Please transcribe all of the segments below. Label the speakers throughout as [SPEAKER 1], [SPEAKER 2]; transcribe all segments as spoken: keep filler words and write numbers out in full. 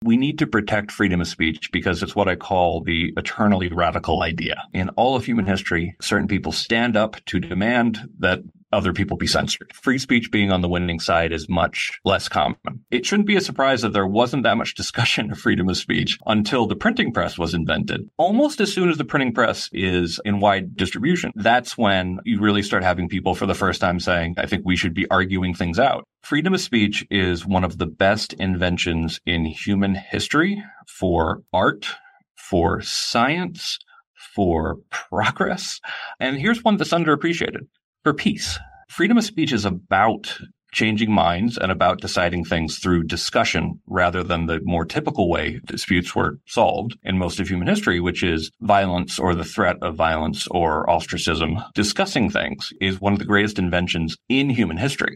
[SPEAKER 1] We need to protect freedom of speech because it's what I call the eternally radical idea. In all of human history, certain people stand up to demand that other people be censored. Free speech being on the winning side is much less common. It shouldn't be a surprise that there wasn't that much discussion of freedom of speech until the printing press was invented. Almost as soon as the printing press is in wide distribution, that's when you really start having people for the first time saying, I think we should be arguing things out. Freedom of speech is one of the best inventions in human history for art, for science, for progress. And here's one that's underappreciated. For peace. Freedom of speech is about changing minds and about deciding things through discussion rather than the more typical way disputes were solved in most of human history, which is violence or the threat of violence or ostracism. Discussing things is one of the greatest inventions in human history.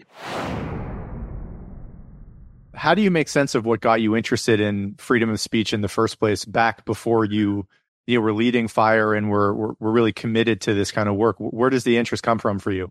[SPEAKER 2] How do you make sense of what got you interested in freedom of speech in the first place back before you you know, were leading FIRE and were, were, were really committed to this kind of work? Where does the interest come from for you?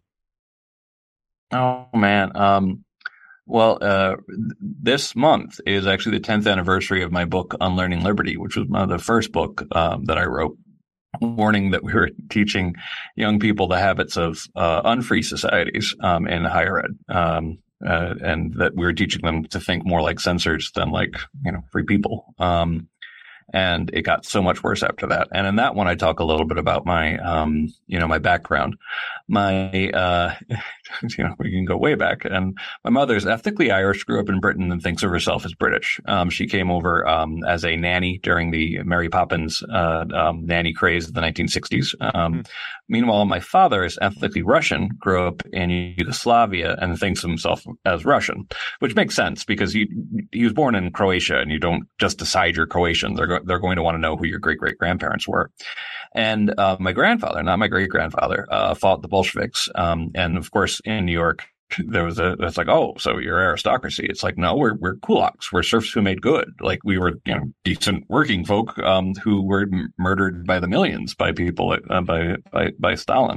[SPEAKER 1] Oh, man. Um, well, uh, this month is actually the tenth anniversary of my book, Unlearning Liberty, which was uh, the first book um, that I wrote, warning that we were teaching young people the habits of uh, unfree societies um, in higher ed. Um, uh, and that we were teaching them to think more like censors than like, you know, free people. Um, And it got so much worse after that. And in that one, I talk a little bit about my, um, you know, my background. My, uh, you know, we can go way back. And my mother's ethnically Irish, grew up in Britain, and thinks of herself as British. Um, she came over um, as a nanny during the Mary Poppins uh, um, nanny craze of the nineteen sixties. Um, mm-hmm. Meanwhile, my father is ethnically Russian, grew up in Yugoslavia, and thinks of himself as Russian, which makes sense because he he was born in Croatia, and you don't just decide you're Croatian. They're go- they're going to want to know who your great great grandparents were. And uh, my grandfather, not my great grandfather, uh, fought the Bolsheviks, um, and of course in New York. There was a, it's like, oh, so you're aristocracy. It's like, no, we're, we're kulaks. We're serfs who made good. Like we were, you know, decent working folk, um, who were m- murdered by the millions by people, uh, by, by, by Stalin.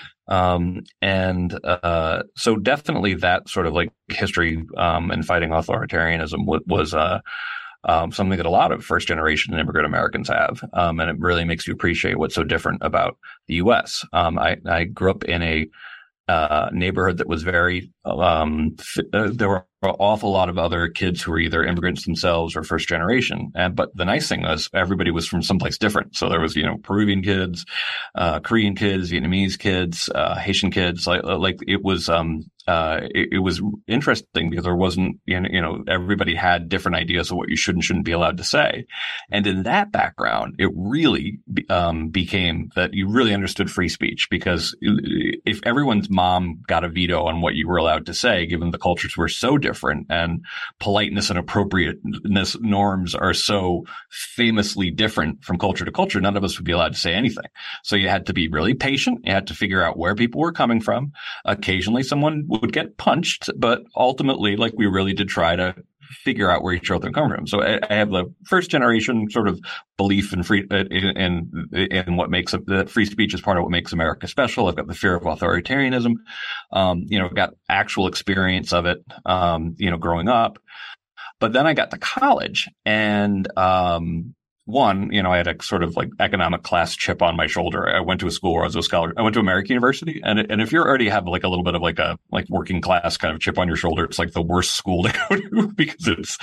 [SPEAKER 1] Um, and, uh, so definitely that sort of like history, um, and fighting authoritarianism w- was, uh, Um, something that a lot of first generation immigrant Americans have. Um, and it really makes you appreciate what's so different about the U S. Um, I, I grew up in a, uh, neighborhood that was very, um, f- uh, there were an awful lot of other kids who were either immigrants themselves or first generation. And, but the nice thing was everybody was from someplace different. So there was, you know, Peruvian kids, uh, Korean kids, Vietnamese kids, uh, Haitian kids, like, like it was, um, Uh, it, it was interesting because there wasn't, you know, you know, everybody had different ideas of what you should and shouldn't be allowed to say. And in that background, it really um, became that you really understood free speech, because if everyone's mom got a veto on what you were allowed to say, given the cultures were so different and politeness and appropriateness norms are so famously different from culture to culture, none of us would be allowed to say anything. So you had to be really patient. You had to figure out where people were coming from. Occasionally someone would get punched, but ultimately, like, we really did try to figure out where each other come from. So I, I have the first generation sort of belief in free, in, in, in what makes up the free speech is part of what makes America special. I've got the fear of authoritarianism, um, you know, got actual experience of it, um, you know, growing up. But then I got to college and, um, One, you know, I had a sort of like economic class chip on my shoulder. I went to a school where I was a scholar. I went to American University. And and if you already have like a little bit of like a like working class kind of chip on your shoulder, it's like the worst school to go to because it's,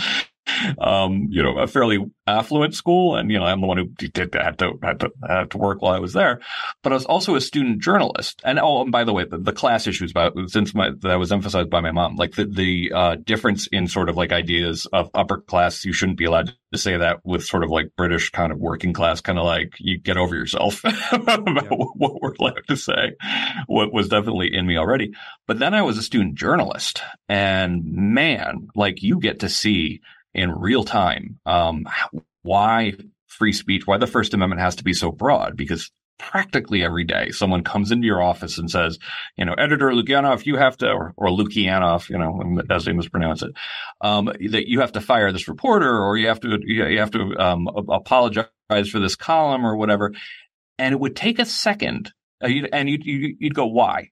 [SPEAKER 1] um, you know, a fairly affluent school. And, you know, I'm the one who did had to, had to, had to work while I was there. But I was also a student journalist. And oh, and by the way, the, the class issues about, since my, that was emphasized by my mom, like the, the, uh, difference in sort of like ideas of upper class, you shouldn't be allowed to say that with sort of like British kind of working class, kind of like you get over yourself about yeah. what we're allowed to say, what was definitely in me already. But then I was a student journalist, and man, like you get to see in real time, um, why free speech, why the First Amendment has to be so broad, because practically every day someone comes into your office and says, you know, Editor Lukianoff, you have to, or, or Lukianoff, you know, as they mispronounce it, um, that you have to fire this reporter, or you have to, you have to, um, apologize for this column or whatever. And it would take a second, uh, and you'd, you'd, you'd go, why?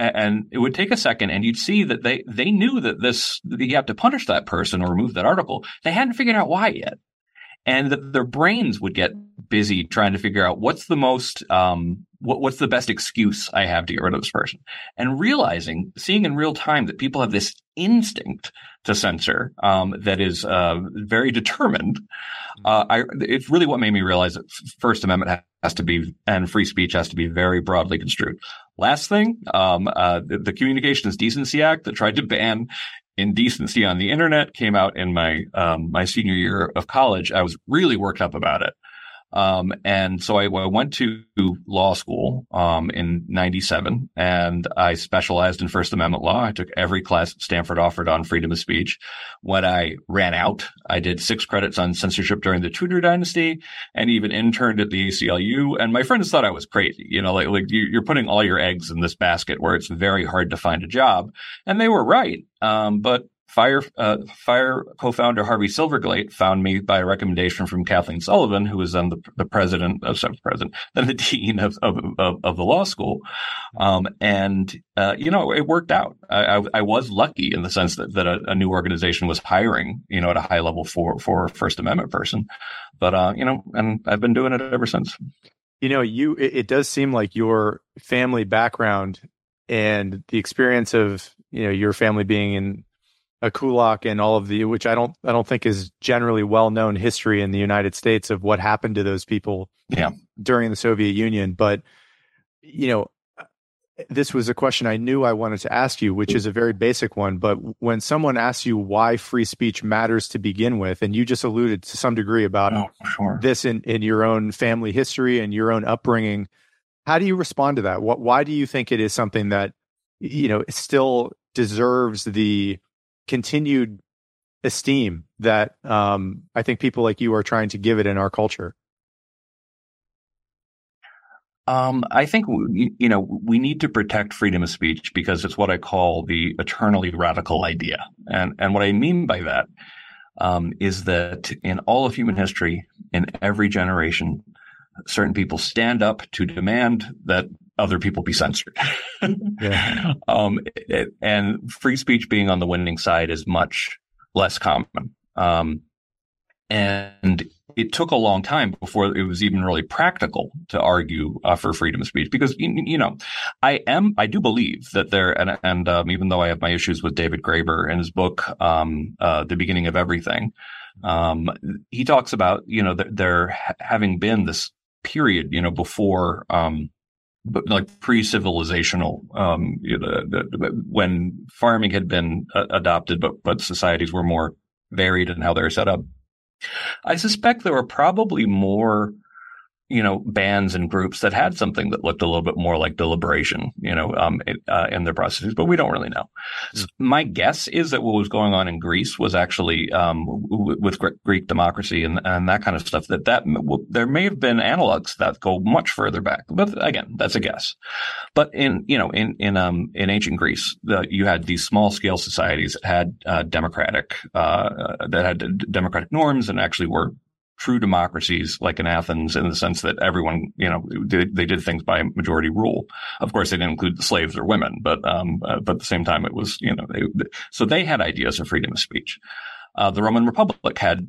[SPEAKER 1] and it would take a second, and you'd see that they they knew that this that you have to punish that person or remove that article. They hadn't figured out why yet, and that their brains would get busy trying to figure out what's the most um, what, what's the best excuse I have to get rid of this person, and realizing, seeing in real time that people have this instinct to censor um, that is uh, very determined. Uh, I, it's really what made me realize that First Amendment has to be, and free speech has to be, very broadly construed. Last thing, um, uh, the, the Communications Decency Act that tried to ban indecency on the internet came out in my um, my senior year of college. I was really worked up about it. Um, and so I, I went to law school, um, in ninety-seven, and I specialized in First Amendment law. I took every class Stanford offered on freedom of speech. When I ran out, I did six credits on censorship during the Tudor dynasty, and even interned at the A C L U. And my friends thought I was crazy. You know, like, like you, you're putting all your eggs in this basket where it's very hard to find a job. And they were right. Um, but Fire, uh, Fire co-founder Harvey Silverglate found me by a recommendation from Kathleen Sullivan, who was then the, the president, uh, sorry, president, then the dean of, of, of, of the law school. Um, and, uh, you know, it worked out. I, I, I was lucky in the sense that, that a, a new organization was hiring, you know, at a high level for, for a First Amendment person. But, uh, you know, and I've been doing it ever since.
[SPEAKER 2] You know, you, it, it does seem like your family background and the experience of, you know, your family being in a kulak and all of the, which I don't, I don't think is generally well-known history in the United States of what happened to those people
[SPEAKER 1] yeah.
[SPEAKER 2] during the Soviet Union. But, you know, this was a question I knew I wanted to ask you, which is a very basic one. But when someone asks you why free speech matters to begin with, and you just alluded to some degree about
[SPEAKER 1] oh, sure.
[SPEAKER 2] this in, in your own family history and your own upbringing, how do you respond to that? What, why do you think it is something that, you know, still deserves the continued esteem that um, I think people like you are trying to give it in our culture?
[SPEAKER 1] Um, I think, we, you know, we need to protect freedom of speech because it's what I call the eternally radical idea. And, and what I mean by that um, is that in all of human history, in every generation, certain people stand up to demand that other people be censored. yeah. um, it, and free speech being on the winning side is much less common. Um, and it took a long time before it was even really practical to argue uh, for freedom of speech because, you, you know, I am, I do believe that there, and, and um, even though I have my issues with David Graeber in his book, um, uh, The Beginning of Everything, um, he talks about, you know, there, there having been this period, you know, before, um, but like pre-civilizational, um, you know, the, the, when farming had been uh, adopted, but, but societies were more varied in how they were set up. I suspect there were probably more, you know, bands and groups that had something that looked a little bit more like deliberation, you know, um, it, uh, in their processes, but we don't really know. Mm. So my guess is that what was going on in Greece was actually, um, w- with Gre- Greek democracy and, and that kind of stuff, that, that w- there may have been analogs that go much further back. But again, that's a guess. But in, you know, in, in, um, in ancient Greece, the, you had these small scale societies that had, uh, democratic, uh, that had d- democratic norms and actually were true democracies like in Athens in the sense that everyone, you know, they, they did things by majority rule. Of course, they didn't include the slaves or women, but, um, uh, but at the same time, it was, you know, they, so they had ideas of freedom of speech. Uh, the Roman Republic had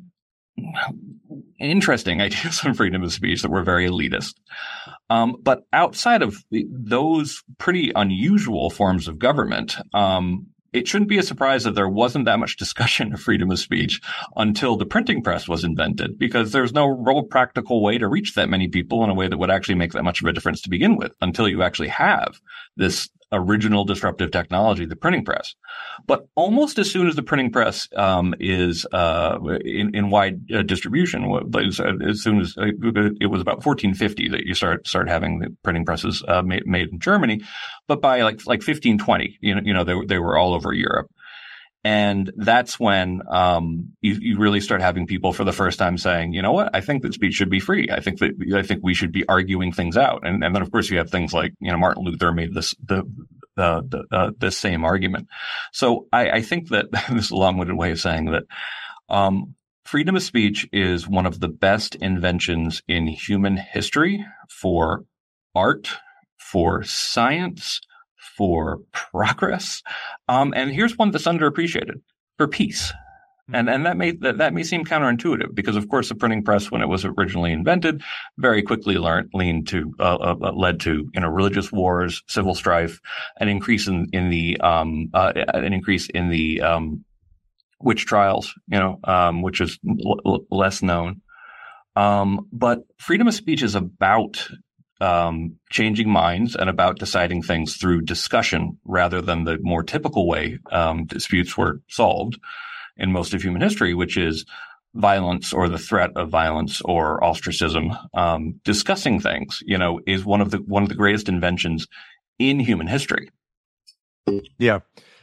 [SPEAKER 1] interesting ideas of freedom of speech that were very elitist. Um, but outside of the, those pretty unusual forms of government, um, it shouldn't be a surprise that there wasn't that much discussion of freedom of speech until the printing press was invented, because there's no real practical way to reach that many people in a way that would actually make that much of a difference to begin with until you actually have this original disruptive technology, the printing press. But almost as soon as the printing press um, is uh, in, in wide uh, distribution, as soon as uh, it was about fourteen fifty that you start start having the printing presses uh, made, made in Germany, but by like like fifteen twenty, you know, you know they they were all over Europe. And that's when um, you, you really start having people for the first time saying, you know what, I think that speech should be free. I think that I think we should be arguing things out. And, and then, of course, you have things like, you know, Martin Luther made this the uh, the uh, this same argument. So I, I think that this is a long-winded way of saying that um, freedom of speech is one of the best inventions in human history for art, for science, for progress. Um, and here's one that's underappreciated: for peace. And and that may that, that may seem counterintuitive because, of course, the printing press, when it was originally invented, very quickly learned, leaned to uh, uh, led to you know religious wars, civil strife, an increase in in the um uh, an increase in the um witch trials, you know, um, which is l- l- less known. Um, but freedom of speech is about um, changing minds and about deciding things through discussion rather than the more typical way um, disputes were solved in most of human history, which is violence or the threat of violence or ostracism. Um, discussing things, you know, is one of the one of the greatest inventions in human history.
[SPEAKER 2] Yeah.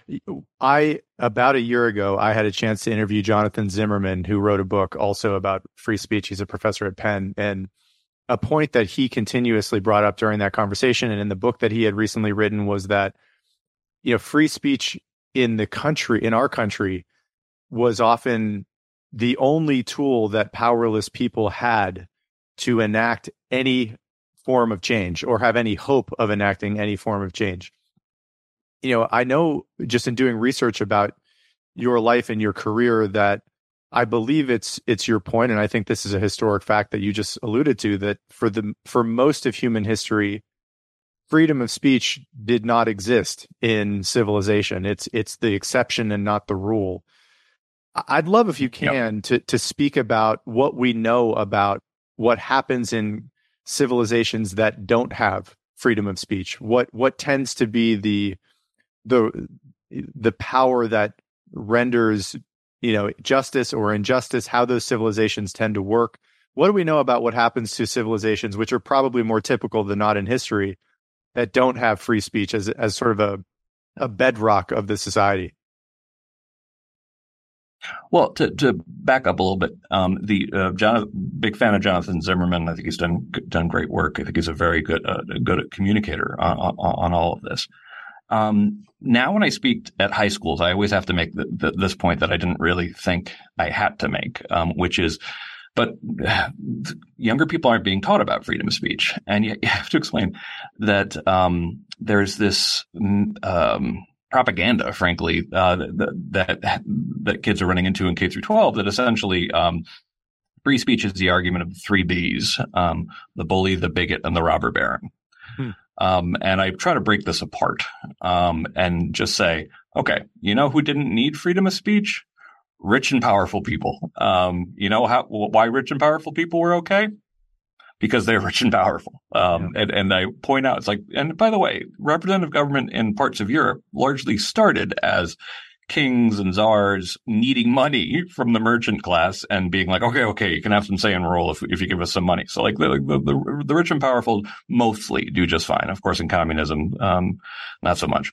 [SPEAKER 2] I, about a year ago, I had a chance to interview Jonathan Zimmerman, who wrote a book also about free speech. He's a professor at Penn. And a point that he continuously brought up during that conversation and in the book that he had recently written was that, you know, free speech in the country, in our country, was often the only tool that powerless people had to enact any form of change or have any hope of enacting any form of change. You know, I know just in doing research about your life and your career that I believe it's it's your point, and I think this is a historic fact that you just alluded to, that for the for most of human history, freedom of speech did not exist in civilization. It's it's the exception and not the rule. I'd love if you can yep. to to speak about what we know about what happens in civilizations that don't have freedom of speech. What what tends to be the the the power that renders, you know, justice or injustice, how those civilizations tend to work. What do we know about what happens to civilizations, which are probably more typical than not in history, that don't have free speech as as sort of a a bedrock of the society?
[SPEAKER 1] Well, to, to back up a little bit, um, the uh, Jonathan, big fan of Jonathan Zimmerman. I think he's done done great work. I think he's a very good uh, good communicator on, on, on all of this. Um, now, when I speak at high schools, I always have to make the, the, this point that I didn't really think I had to make, um, which is, but younger people aren't being taught about freedom of speech, and you, you have to explain that um, there's this. Um, propaganda, frankly, uh, that, that that kids are running into in K through twelve, that essentially um, free speech is the argument of the three Bs, um, the bully, the bigot, and the robber baron. Hmm. Um, and I try to break this apart um, and just say, okay, you know who didn't need freedom of speech? Rich and powerful people. Um, you know how why rich and powerful people were okay? Because they're rich and powerful. Um, yeah. and, and I point out, it's like, and by the way, representative government in parts of Europe largely started as kings and czars needing money from the merchant class and being like, okay, okay, you can have some say and role if, if you give us some money. So like the, the, the, the rich and powerful mostly do just fine. Of course, in communism, um, not so much.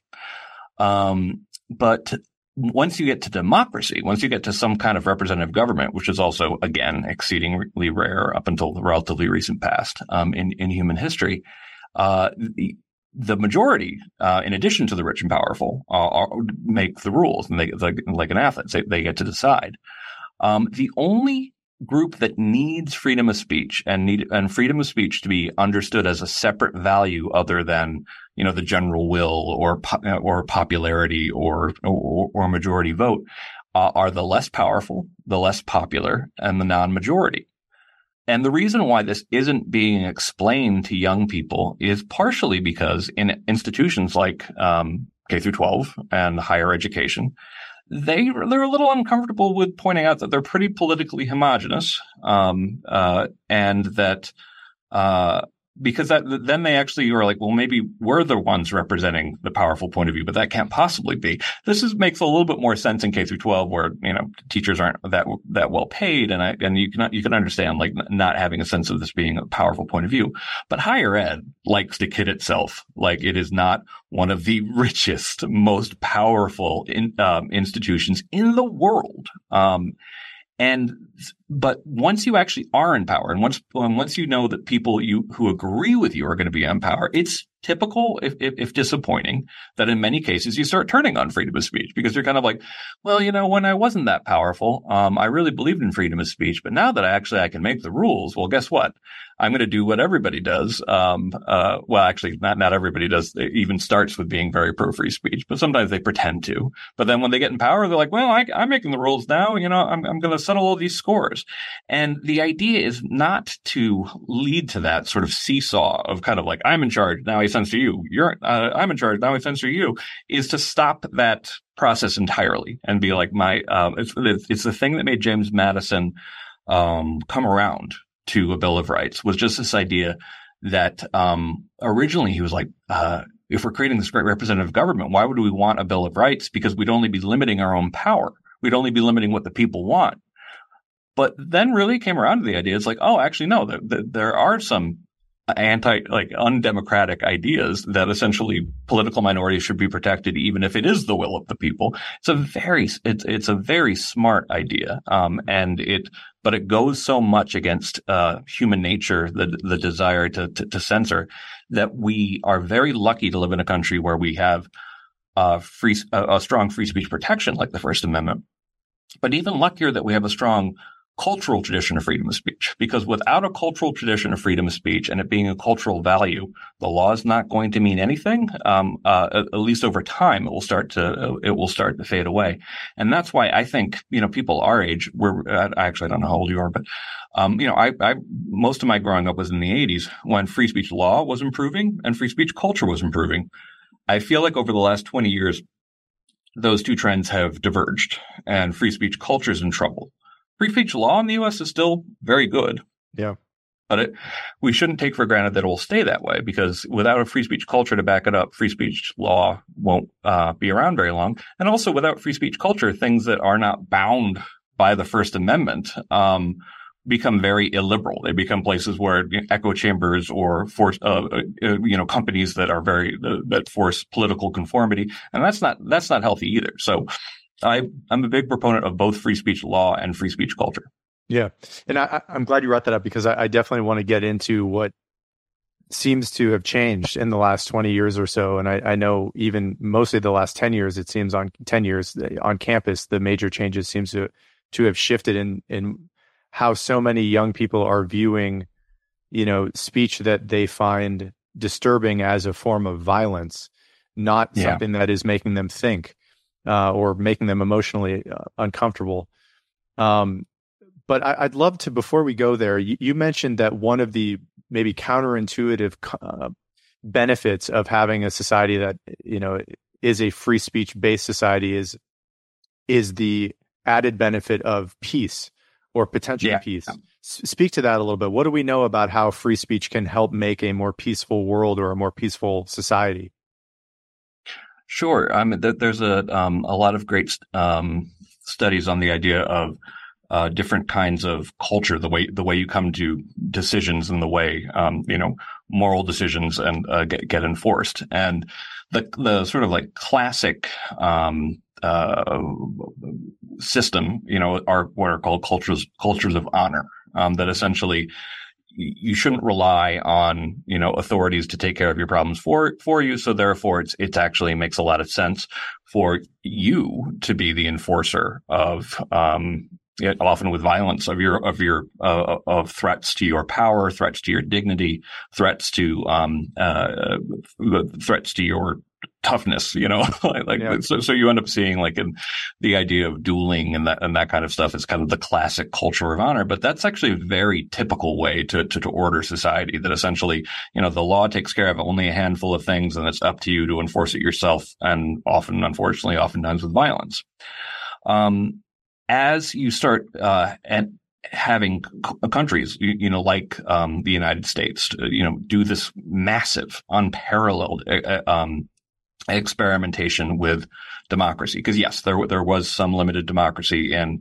[SPEAKER 1] Um, but once you get to democracy, once you get to some kind of representative government, which is also, again, exceedingly rare up until the relatively recent past um, in, in human history, uh, the, the majority, uh, in addition to the rich and powerful, uh, are, make the rules, and they, like, like in Athens, they, they get to decide. Um, the only group that needs freedom of speech and need and freedom of speech to be understood as a separate value other than, you know, the general will or or popularity or or, or majority vote uh, are the less powerful, the less popular, and the non-majority. And the reason why this isn't being explained to young people is partially because in institutions like um, K through twelve and higher education, They, they're a little uncomfortable with pointing out that they're pretty politically homogenous, um, uh, and that, uh, because that, then they actually are like, well, maybe we're the ones representing the powerful point of view, but that can't possibly be. This is, makes a little bit more sense in K through twelve where, you know, teachers aren't that, that well paid. And I, and you can, you can understand like not having a sense of this being a powerful point of view, but higher ed likes to kid itself like it is not one of the richest, most powerful in, um, institutions in the world. Um, and but once you actually are in power, and once once you know that people you who agree with you are going to be in power, it's typical, if, if, if disappointing, that in many cases you start turning on freedom of speech because you're kind of like, well, you know, when I wasn't that powerful, um, I really believed in freedom of speech, but now that I actually I can make the rules, well, guess what? I'm going to do what everybody does. Um, uh, well, actually, not not everybody does. It even starts with being very pro free speech, but sometimes they pretend to. But then when they get in power, they're like, well, I, I'm making the rules now. You know, I'm I'm going to settle all these scores. And the idea is not to lead to that sort of seesaw of kind of like, I'm in charge, now I censor you. You're uh, I'm in charge, now I censor you. Is to stop that process entirely and be like, my um, it's it's the thing that made James Madison um, come around to a Bill of Rights, was just this idea that um, originally he was like, uh, if we're creating this great representative government, why would we want a Bill of Rights? Because we'd only be limiting our own power. We'd only be limiting what the people want. But then really came around to the idea. It's like, oh, actually, no, there, there are some anti, like undemocratic ideas that essentially political minorities should be protected, even if it is the will of the people. It's a very, it's, it's a very smart idea. Um, and it, but it goes so much against, uh, human nature, the, the desire to, to, to censor, that we are very lucky to live in a country where we have, uh, free, a, a strong free speech protection like the First Amendment, but even luckier that we have a strong cultural tradition of freedom of speech, because without a cultural tradition of freedom of speech and it being a cultural value, the law is not going to mean anything. Um, uh, at, at least over time, it will start to uh, it will start to fade away, and that's why I think you know people our age. We're uh, actually I don't know how old you are, but um, you know I, I most of my growing up was in the eighties when free speech law was improving and free speech culture was improving. I feel like over the last twenty years, those two trends have diverged, and free speech culture is in trouble. Free speech law in the U S is still very good.
[SPEAKER 2] Yeah.
[SPEAKER 1] But it, we shouldn't take for granted that it will stay that way, because without a free speech culture to back it up, free speech law won't uh, be around very long. And also without free speech culture, things that are not bound by the First Amendment um, become very illiberal. They become places where you know, echo chambers or force, uh, uh, you know, companies that are very uh, that force political conformity, and that's not that's not healthy either. So. I, I'm a big proponent of both free speech law and free speech culture.
[SPEAKER 2] Yeah. And I, I'm glad you brought that up, because I, I definitely want to get into what seems to have changed in the last twenty years or so. And I, I know even mostly the last ten years, it seems on ten years on campus, the major changes seems to, to have shifted in, in how so many young people are viewing, you know, speech that they find disturbing as a form of violence, not yeah. something that is making them think. Uh, or making them emotionally uh, uncomfortable. Um, but I, I'd love to, before we go there, you, you mentioned that one of the maybe counterintuitive uh, benefits of having a society that, you know, is a free speech based society is is the added benefit of peace or potential yeah. peace. S- speak to that a little bit. What do we know about how free speech can help make a more peaceful world or a more peaceful society?
[SPEAKER 1] Sure. I mean, th- there's a um, a lot of great um, studies on the idea of uh, different kinds of culture, the way the way you come to decisions and the way um, you know moral decisions and uh, get, get enforced. And the the sort of like classic um, uh, system, you know, are what are called cultures cultures of honor, um, that essentially. You shouldn't rely on, you know, authorities to take care of your problems for, for you. So therefore it's, it actually makes a lot of sense for you to be the enforcer of, um, often with violence of your, of your, uh, of threats to your power, threats to your dignity, threats to, um, uh, threats to your toughness, you know, like, yeah. so, so you end up seeing like in the idea of dueling and that, and that kind of stuff is kind of the classic culture of honor, but that's actually a very typical way to, to, to order society, that essentially, you know, the law takes care of only a handful of things and it's up to you to enforce it yourself. And often, unfortunately, oftentimes with violence. Um, as you start, uh, and having c- countries, you, you know, like, um, the United States, you know, do this massive, unparalleled, uh, um, experimentation with democracy. Because yes, there there was some limited democracy in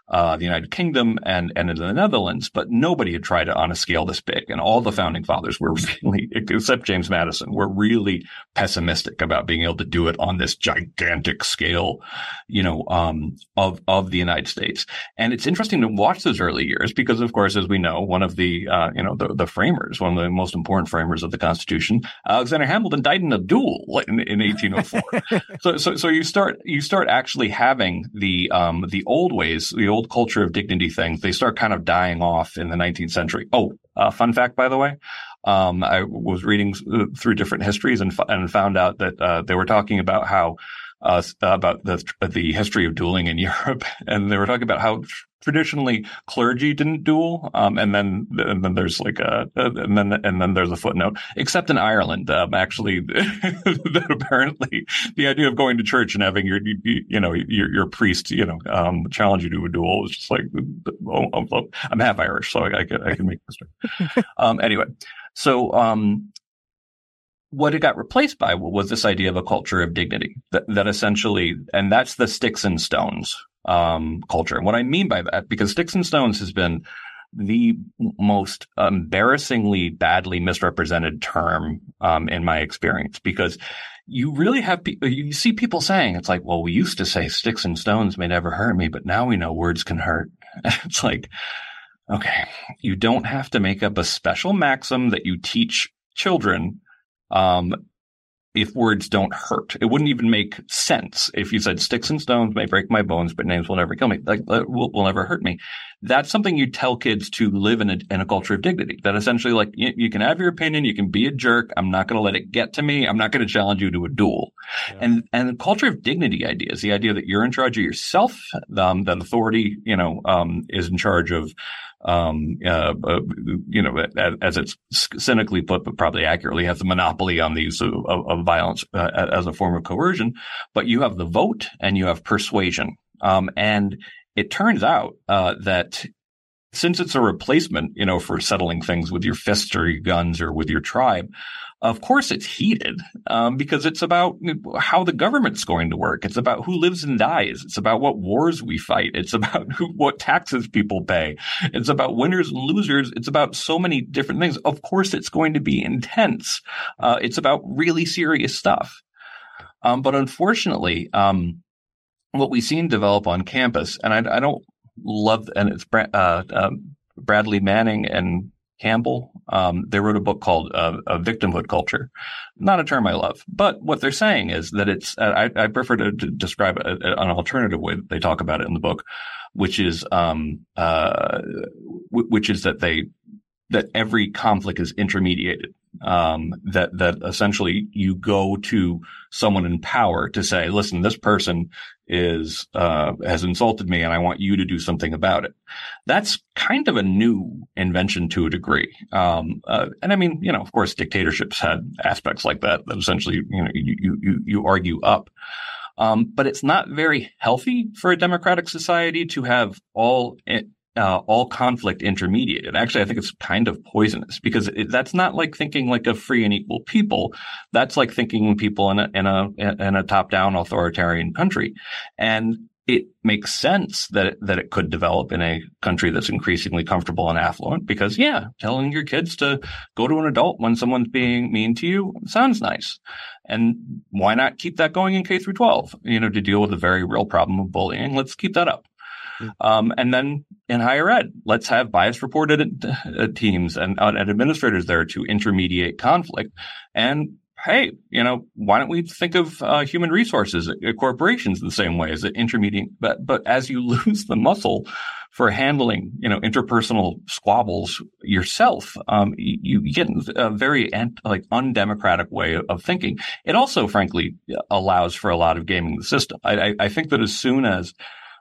[SPEAKER 1] uh, the United Kingdom and, and in the Netherlands, but nobody had tried it on a scale this big. And all the founding fathers were really, except James Madison, were really pessimistic about being able to do it on this gigantic scale, you know, um, of, of the United States. And it's interesting to watch those early years because, of course, as we know, one of the, uh, you know, the, the framers, one of the most important framers of the Constitution, Alexander Hamilton, died in a duel in, in eighteen oh four. so, so, so you start, you start actually having the, um, the old ways, the old culture of dignity things, they start kind of dying off in the nineteenth century. Oh, uh, fun fact, by the way. Um, I was reading through different histories and, and found out that, uh, they were talking about how, uh, about the, the history of dueling in Europe. And they were talking about how traditionally clergy didn't duel. Um, and then, and then there's like a, and then, and then there's a footnote, except in Ireland, um, actually, that apparently the idea of going to church and having your, you, you know, your, your priest, you know, um, challenge you to a duel is just like, oh, I'm, I'm half Irish, so I, I can, I can make this. Um, anyway, so, um, what it got replaced by was this idea of a culture of dignity that, that essentially, and that's the sticks and stones um, culture. And what I mean by that, because sticks and stones has been the most embarrassingly badly misrepresented term um, in my experience, because you really have, you see people saying, it's like, well, we used to say sticks and stones may never hurt me, but now we know words can hurt. It's like, okay, you don't have to make up a special maxim that you teach children Um, if words don't hurt. It wouldn't even make sense if you said sticks and stones may break my bones, but names will never kill me, like will, will never hurt me. That's something you tell kids to live in a, in a culture of dignity. That essentially, like, you, you can have your opinion, you can be a jerk. I'm not going to let it get to me. I'm not going to challenge you to a duel. Yeah. And and the culture of dignity ideas, the idea that you're in charge of yourself, um, that authority, you know, um, is in charge of. Um, uh, uh, you know, as it's cynically put, but probably accurately, has the monopoly on the use of, of, of violence uh, as a form of coercion. But you have the vote and you have persuasion. Um, and it turns out uh, that since it's a replacement, you know, for settling things with your fists or your guns or with your tribe, of course it's heated um, because it's about how the government's going to work. It's about who lives and dies. It's about what wars we fight. It's about who, what taxes people pay. It's about winners and losers. It's about so many different things. Of course it's going to be intense. Uh, it's about really serious stuff. Um, but unfortunately, um, what we've seen develop on campus, and I, I don't love, and it's uh, uh, Bradley Manning and Campbell. Um, they wrote a book called uh, a Victimhood Culture. Not a term I love, but what they're saying is that it's, uh, I, I prefer to, to describe a, a, an alternative way that they talk about it in the book, which is, um, uh, w- which is that they, that every conflict is intermediated. Um, that, that essentially you go to someone in power to say, listen, this person is, uh, has insulted me and I want you to do something about it. That's kind of a new invention to a degree. Um, uh, and I mean, you know, of course, dictatorships had aspects like that, that essentially, you know, you, you, you argue up. Um, but it's not very healthy for a democratic society to have all it, Uh, all conflict intermediated. Actually, I think it's kind of poisonous because it, that's not like thinking like a free and equal people. That's like thinking people in a in a in a top-down authoritarian country, and it makes sense that it, that it could develop in a country that's increasingly comfortable and affluent. Because yeah, telling your kids to go to an adult when someone's being mean to you sounds nice, and why not keep that going in K through twelve? You know, to deal with the very real problem of bullying. Let's keep that up. Um, and then in higher ed, let's have bias reported uh, teams and, uh, and administrators there to intermediate conflict. And hey, you know, why don't we think of uh, human resources, uh, corporations the same way as an intermediate? But but as you lose the muscle for handling, you know, interpersonal squabbles yourself, um, you, you get a very ant- like undemocratic way of thinking. It also, frankly, allows for a lot of gaming the system. I, I, I think that as soon as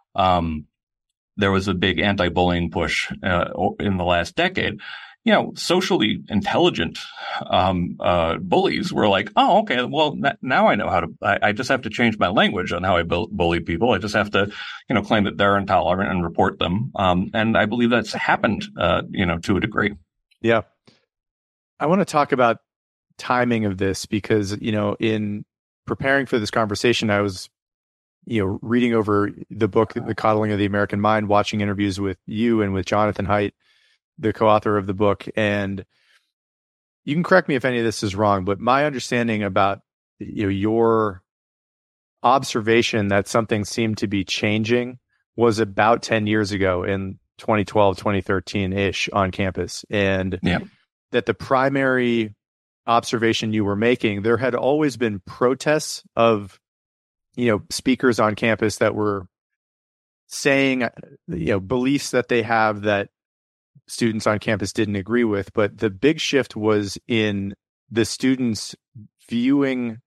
[SPEAKER 1] um, there was a big anti-bullying push uh, in the last decade, you know, socially intelligent um, uh, bullies were like, oh, okay, well, n- now I know how to, I, I just have to change my language on how I bu- bully people. I just have to, you know, claim that they're intolerant and report them. Um, and I believe that's happened, uh, you know, to a degree.
[SPEAKER 2] Yeah. I want to talk about timing of this because, you know, in preparing for this conversation, I was you know, reading over the book, The Coddling of the American Mind, watching interviews with you and with Jonathan Haidt, the co-author of the book. And you can correct me if any of this is wrong, but my understanding about, you know, your observation that something seemed to be changing was about ten years ago in twenty twelve, twenty thirteen ish on campus. And
[SPEAKER 1] yeah.
[SPEAKER 2] that the primary observation you were making, there had always been protests of, you know, speakers on campus that were saying, you know, beliefs that they have that students on campus didn't agree with. But the big shift was in the students viewing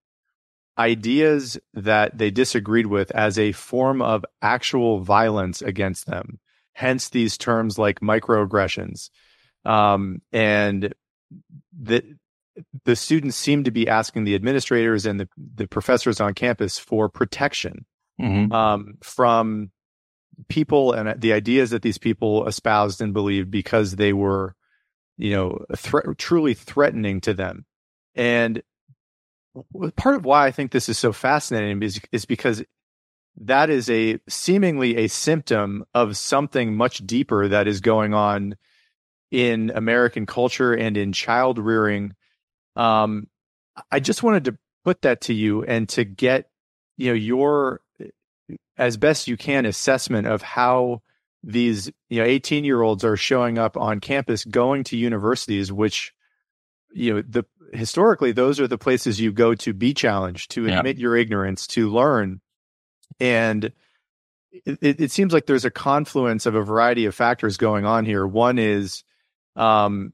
[SPEAKER 2] ideas that they disagreed with as a form of actual violence against them. Hence these terms like microaggressions. Um, and the, the students seem to be asking the administrators and the, the professors on campus for protection
[SPEAKER 1] mm-hmm.
[SPEAKER 2] um, from people and the ideas that these people espoused and believed, because they were, you know, thre- truly threatening to them. And part of why I think this is so fascinating is, is because that is a seemingly a symptom of something much deeper that is going on in American culture and in child rearing. Um, I just wanted to put that to you and to get, you know, your, as best you can, assessment of how these, you know, eighteen year olds are showing up on campus, going to universities, which, you know, the historically, those are the places you go to be challenged, to admit yeah. your ignorance, to learn. And it, it seems like there's a confluence of a variety of factors going on here. One is um,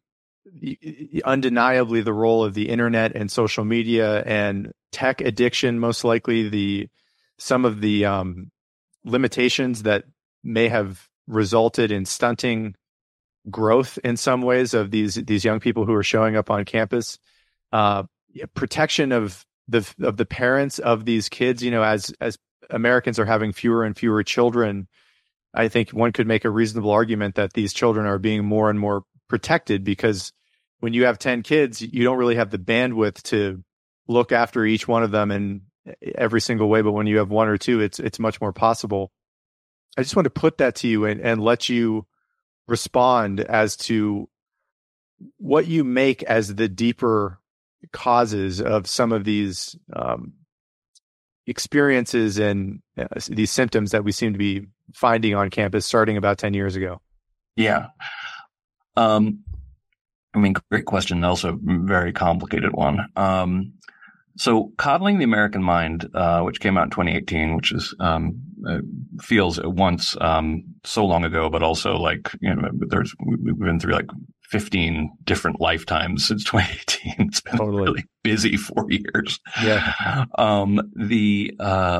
[SPEAKER 2] undeniably the role of the internet and social media and tech addiction, most likely the some of the um, limitations that may have resulted in stunting growth in some ways of these these young people who are showing up on campus. Uh, protection of the of the parents of these kids, you know, as as Americans are having fewer and fewer children, I think one could make a reasonable argument that these children are being more and more protected, because when you have ten kids, you don't really have the bandwidth to look after each one of them in every single way. But when you have one or two, it's it's much more possible. I just want to put that to you and, and let you respond as to what you make as the deeper causes of some of these um, experiences and uh, these symptoms that we seem to be finding on campus starting about ten years ago.
[SPEAKER 1] Yeah. Um, I mean, great question. Also very complicated one. Um, so Coddling the American Mind, uh, which came out in twenty eighteen, which is, um, uh, feels at once, um, so long ago, but also like, you know, there's, we've been through like fifteen different lifetimes since twenty eighteen. It's been totally. really busy four years.
[SPEAKER 2] Yeah.
[SPEAKER 1] Um, the, uh,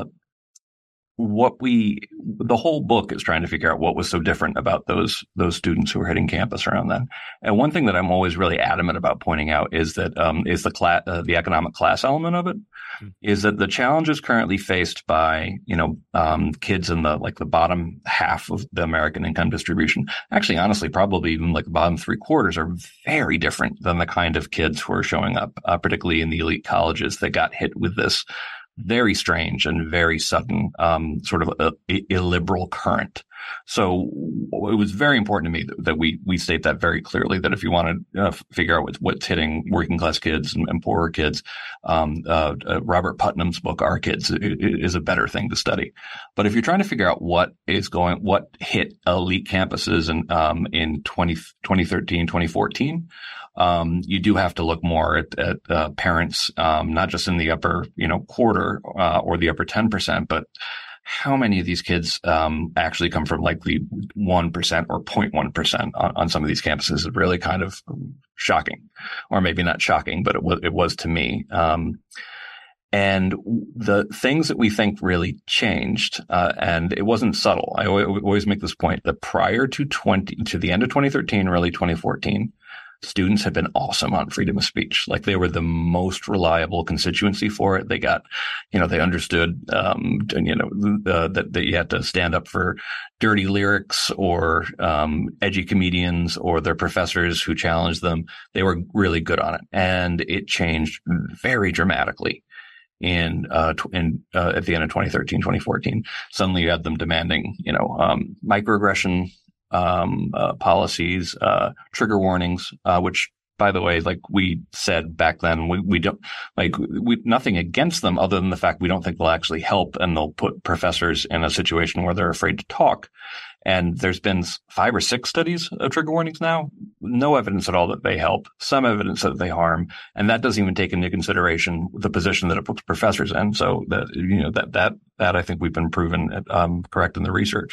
[SPEAKER 1] what we, the whole book is trying to figure out what was so different about those, those students who were hitting campus around then. And one thing that I'm always really adamant about pointing out is that, um, is the class, uh, the economic class element of it. Mm-hmm. Is that the challenges currently faced by, you know, um, kids in the, like the bottom half of the American income distribution, actually, honestly, probably even like the bottom three quarters, are very different than the kind of kids who are showing up, uh, particularly in the elite colleges that got hit with this very strange and very sudden, um, sort of a, a illiberal current. So it was very important to me that, that we we state that very clearly, that if you want to uh, figure out what's, what's hitting working class kids and, and poorer kids, um, uh, uh, Robert Putnam's book, Our Kids, is a better thing to study. But if you're trying to figure out what is going, what hit elite campuses in, um, in twenty thirteen, twenty fourteen, Um, you do have to look more at, at uh, parents, um, not just in the upper, you know, quarter uh, or the upper ten percent, but how many of these kids um, actually come from like the one percent or zero point one percent on, on some of these campuses is really kind of shocking, or maybe not shocking, but it was, it was to me. Um, and the things that we think really changed, uh, and it wasn't subtle. I always make this point that prior to twenty, to the end of twenty thirteen, early twenty fourteen, students have been awesome on freedom of speech. Like they were the most reliable constituency for it. They got, you know, they understood, um, you know, uh, that, that you had to stand up for dirty lyrics or, um, edgy comedians or their professors who challenged them. They were really good on it. And it changed very dramatically in uh tw- in uh, at the end of twenty thirteen, twenty fourteen. Suddenly you had them demanding, you know, um, microaggression um, uh, policies, uh, trigger warnings, uh, which, by the way, like we said back then, we, we don't like we nothing against them other than the fact we don't think they'll actually help, and they'll put professors in a situation where they're afraid to talk. And there's been five or six studies of trigger warnings now. No evidence at all that they help. Some evidence that they harm, and that doesn't even take into consideration the position that it puts professors in. So that you know that that that I think we've been proven um, correct in the research.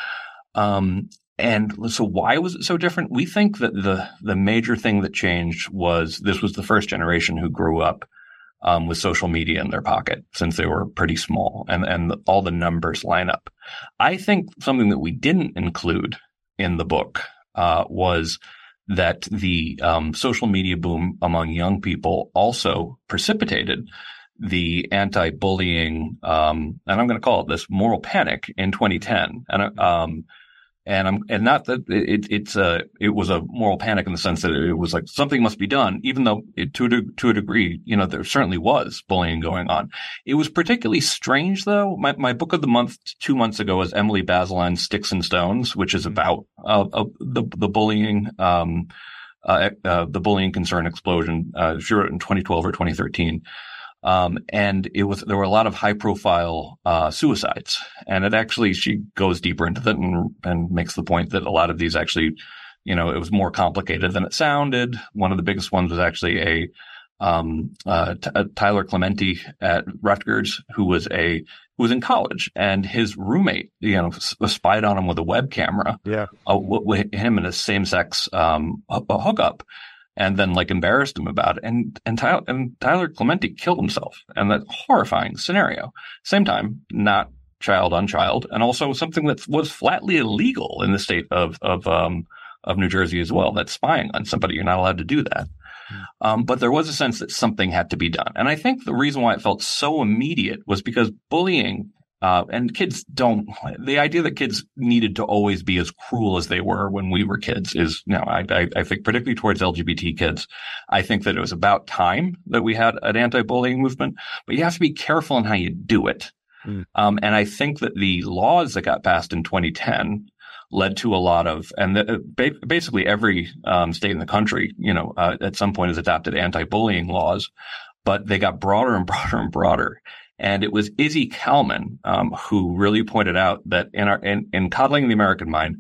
[SPEAKER 1] Um, and so why was it so different? We think that the the major thing that changed was this was the first generation who grew up Um, with social media in their pocket since they were pretty small, and, and all the numbers line up. I think something that we didn't include in the book uh, was that the um, social media boom among young people also precipitated the anti-bullying, um, and I'm going to call it this, moral panic in twenty ten. And um, And I'm, and not that it, it's a, it was a moral panic in the sense that it was like something must be done, even though it, to a, to a degree, you know, there certainly was bullying going on. It was particularly strange though. My, my book of the month two months ago was Emily Baseline's Sticks and Stones, which is about, uh, uh the, the bullying, um, uh, uh, the bullying concern explosion. Uh, she wrote it in twenty twelve or twenty thirteen. Um, and it was, there were a lot of high profile, uh, suicides. And it actually, she goes deeper into that and, and makes the point that a lot of these actually, you know, it was more complicated than it sounded. One of the biggest ones was actually a, um, uh, T- uh, Tyler Clementi at Rutgers, who was a, who was in college, and his roommate, you know, s- spied on him with a web camera.
[SPEAKER 2] Yeah.
[SPEAKER 1] Uh, with him in a same sex, um, a hookup. And then like embarrassed him about it. And, and Tyler, and Tyler Clementi killed himself. And that horrifying scenario. Same time, not child on child. And also something that was flatly illegal in the state of, of, um, of New Jersey as well. That's spying on somebody. You're not allowed to do that. Mm. Um, but there was a sense that something had to be done. And I think the reason why it felt so immediate was because bullying, Uh, and kids don't, the idea that kids needed to always be as cruel as they were when we were kids is, you know, I, I, I think particularly towards L G B T kids, I think that it was about time that we had an anti-bullying movement, but you have to be careful in how you do it. Mm. Um, and I think that the laws that got passed in twenty ten led to a lot of, and the, basically every um, state in the country, you know, uh, at some point has adopted anti-bullying laws, but they got broader and broader and broader. And it was Izzy Kalman um, who really pointed out that in our in, in Coddling the American Mind,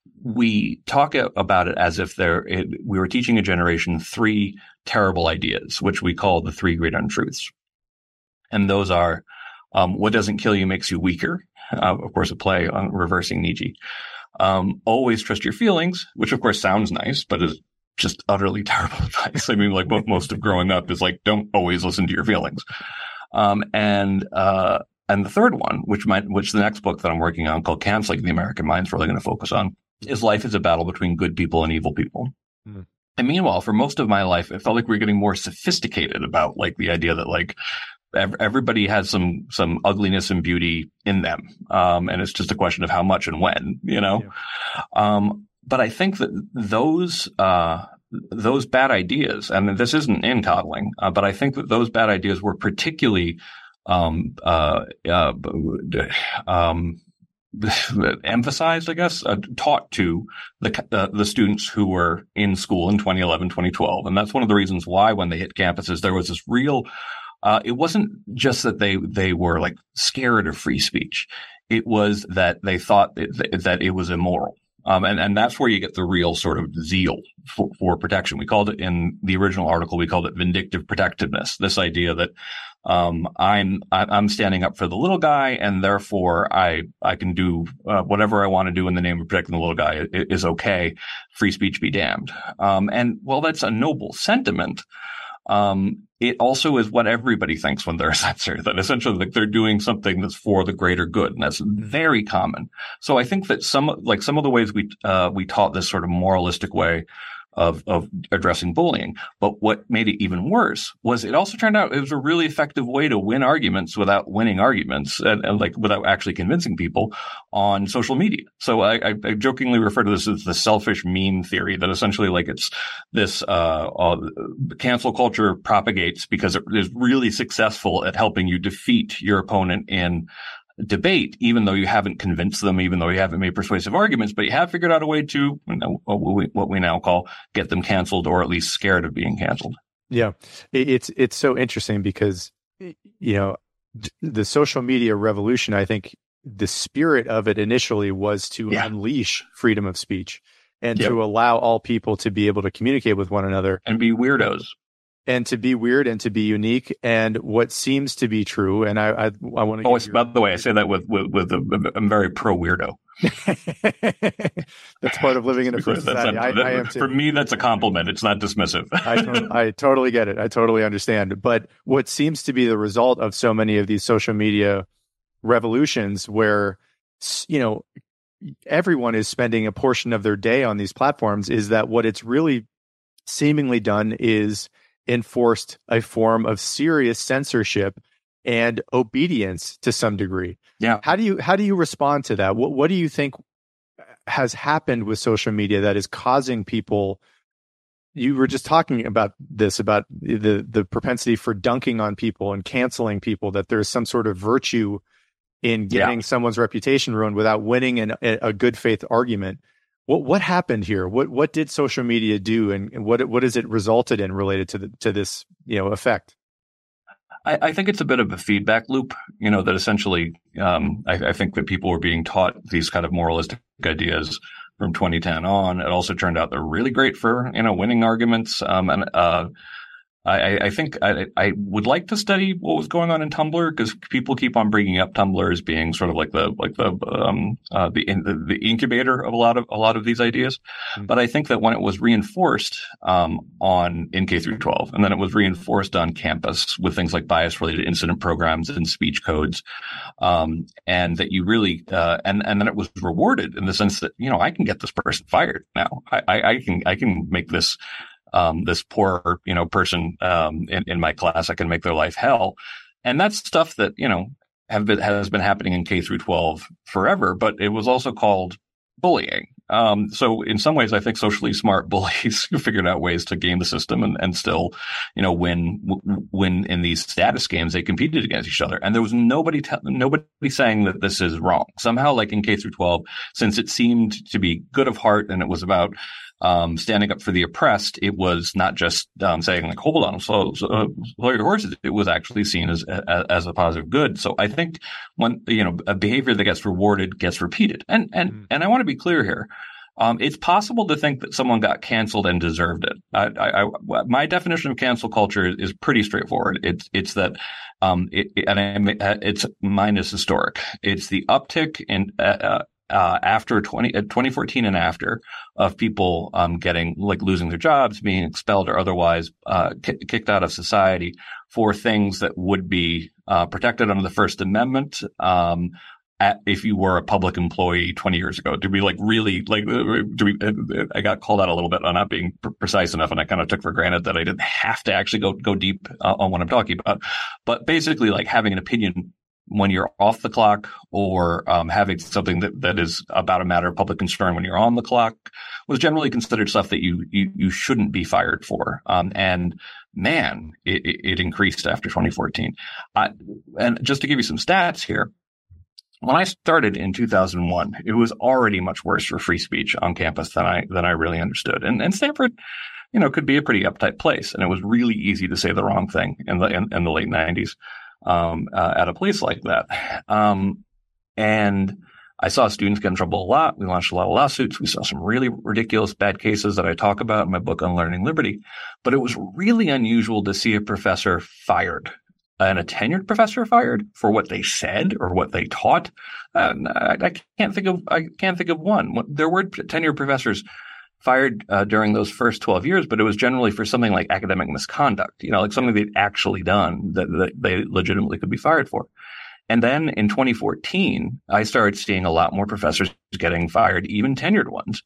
[SPEAKER 1] we talk about it as if there it, we were teaching a generation three terrible ideas, which we call the three great untruths. And those are um, what doesn't kill you makes you weaker. Uh, of course, a play on reversing Nietzsche. Um, always trust your feelings, which of course sounds nice, but is just utterly terrible advice. I mean, like most of growing up is like, don't always listen to your feelings. Um, and, uh, and the third one, which might, which the next book that I'm working on called Canceling the American Mind is really going to focus on, is life is a battle between good people and evil people. Mm. And meanwhile, for most of my life, it felt like we were getting more sophisticated about like the idea that like ev- everybody has some, some ugliness and beauty in them. Um, and it's just a question of how much and when, you know? Yeah. Um, but I think that those, uh, those bad ideas, and this isn't in coddling, uh, but I think that those bad ideas were particularly um, uh, uh, um, emphasized, I guess, uh, taught to the uh, the students who were in school in twenty eleven, twenty twelve. And that's one of the reasons why when they hit campuses, there was this real uh, – it wasn't just that they, they were like scared of free speech. It was that they thought it, that it was immoral. Um, and, and that's where you get the real sort of zeal for, for protection. We called it in the original article, we called it vindictive protectiveness. This idea that, um, I'm, I'm standing up for the little guy and therefore I, I can do, uh, whatever I want to do in the name of protecting the little guy is okay. Free speech be damned. Um, and while that's a noble sentiment, um, it also is what everybody thinks when they're a censor, that essentially like they're doing something that's for the greater good. And that's very common. So I think that some, like some of the ways we, uh, we taught this sort of moralistic way of of addressing bullying. But what made it even worse was it also turned out it was a really effective way to win arguments without winning arguments and, and like without actually convincing people on social media. So I, I, I jokingly refer to this as the selfish meme theory, that essentially like it's this uh, uh cancel culture propagates because it is really successful at helping you defeat your opponent in debate, even though you haven't convinced them, even though you haven't made persuasive arguments, but you have figured out a way to, you know, what we, what we now call get them canceled, or at least scared of being canceled.
[SPEAKER 2] Yeah, it's it's so interesting because, you know, the social media revolution, I think the spirit of it initially was to yeah. unleash freedom of speech and yep. to allow all people to be able to communicate with one another
[SPEAKER 1] and be weirdos.
[SPEAKER 2] And to be weird and to be unique, and what seems to be true. And I, I, I want to.
[SPEAKER 1] Oh, your... by the way, I say that with with, with a, I'm very pro weirdo.
[SPEAKER 2] That's part of living in a free society.
[SPEAKER 1] Not,
[SPEAKER 2] I,
[SPEAKER 1] that,
[SPEAKER 2] I am too.
[SPEAKER 1] For me, that's a compliment. It's not dismissive.
[SPEAKER 2] I, to- I totally get it. I totally understand. But what seems to be the result of so many of these social media revolutions, where, you know, everyone is spending a portion of their day on these platforms, is that what it's really seemingly done is enforced a form of serious censorship and obedience to some degree.
[SPEAKER 1] Yeah.
[SPEAKER 2] How do you how do you respond to that? What what do you think has happened with social media that is causing people? You were just talking about this, about the the propensity for dunking on people and canceling people, that there's some sort of virtue in getting yeah. someone's reputation ruined without winning an, a good faith argument. What what happened here? What what did social media do, and, and what what has it resulted in related to the to this, you know, effect?
[SPEAKER 1] I, I think it's a bit of a feedback loop, you know, that essentially um, I, I think that people were being taught these kind of moralistic ideas from twenty ten on. It also turned out they're really great for, you know, winning arguments. Um, and uh, I, I think I, I would like to study what was going on in Tumblr, because people keep on bringing up Tumblr as being sort of like the like the um uh, the, the the incubator of a lot of a lot of these ideas. Mm-hmm. But I think that when it was reinforced um on in K through twelve, and then it was reinforced on campus with things like bias related incident programs and speech codes, um and that you really uh and and then it was rewarded in the sense that, you know, I can get this person fired now. I I, I can I can make this. Um, this poor, you know, person um, in, in my class, I can make their life hell. And that's stuff that, you know, have been, has been happening in K through twelve forever, but it was also called bullying. Um, so in some ways, I think socially smart bullies figured out ways to game the system and, and still, you know, win, w- win in these status games. They competed against each other. And there was nobody, te- nobody saying that this is wrong. Somehow, like in K through twelve, since it seemed to be good of heart and it was about Um, standing up for the oppressed, it was not just um, saying like, hold on, slow, slow, uh, slow your horses. It was actually seen as, as as a positive good. So I think when, you know, a behavior that gets rewarded gets repeated. And and mm. and I want to be clear here. Um, it's possible to think that someone got canceled and deserved it. I, I, I, my definition of cancel culture is pretty straightforward. It's it's that um, it, it, and I, it's mine is historic. It's the uptick in uh, Uh, after twenty, uh, twenty fourteen and after, of people um, getting, like, losing their jobs, being expelled or otherwise uh, k- kicked out of society for things that would be uh, protected under the First Amendment um, at, if you were a public employee twenty years ago. To be like really like, to be, I got called out a little bit on not being pr- precise enough, and I kind of took for granted that I didn't have to actually go go deep uh, on what I'm talking about. But basically, like, having an opinion when you're off the clock, or um, having something that, that is about a matter of public concern when you're on the clock, was generally considered stuff that you you, you shouldn't be fired for. Um, and man, it, it increased after twenty fourteen. Uh, and just to give you some stats here, when I started in two thousand one, it was already much worse for free speech on campus than I than I really understood. And, and Stanford, you know, could be a pretty uptight place, and it was really easy to say the wrong thing in the in, in the late nineties. Um, uh, at a place like that. Um, and I saw students get in trouble a lot. We launched a lot of lawsuits. We saw some really ridiculous bad cases that I talk about in my book, Unlearning Liberty. But it was really unusual to see a professor fired, and a tenured professor fired for what they said or what they taught. Uh, I, I can't think of, I can't think of one. There were tenured professors fired uh, during those first twelve years, but it was generally for something like academic misconduct, you know, like something they'd actually done that, that they legitimately could be fired for. And then in twenty fourteen, I started seeing a lot more professors getting fired, even tenured ones,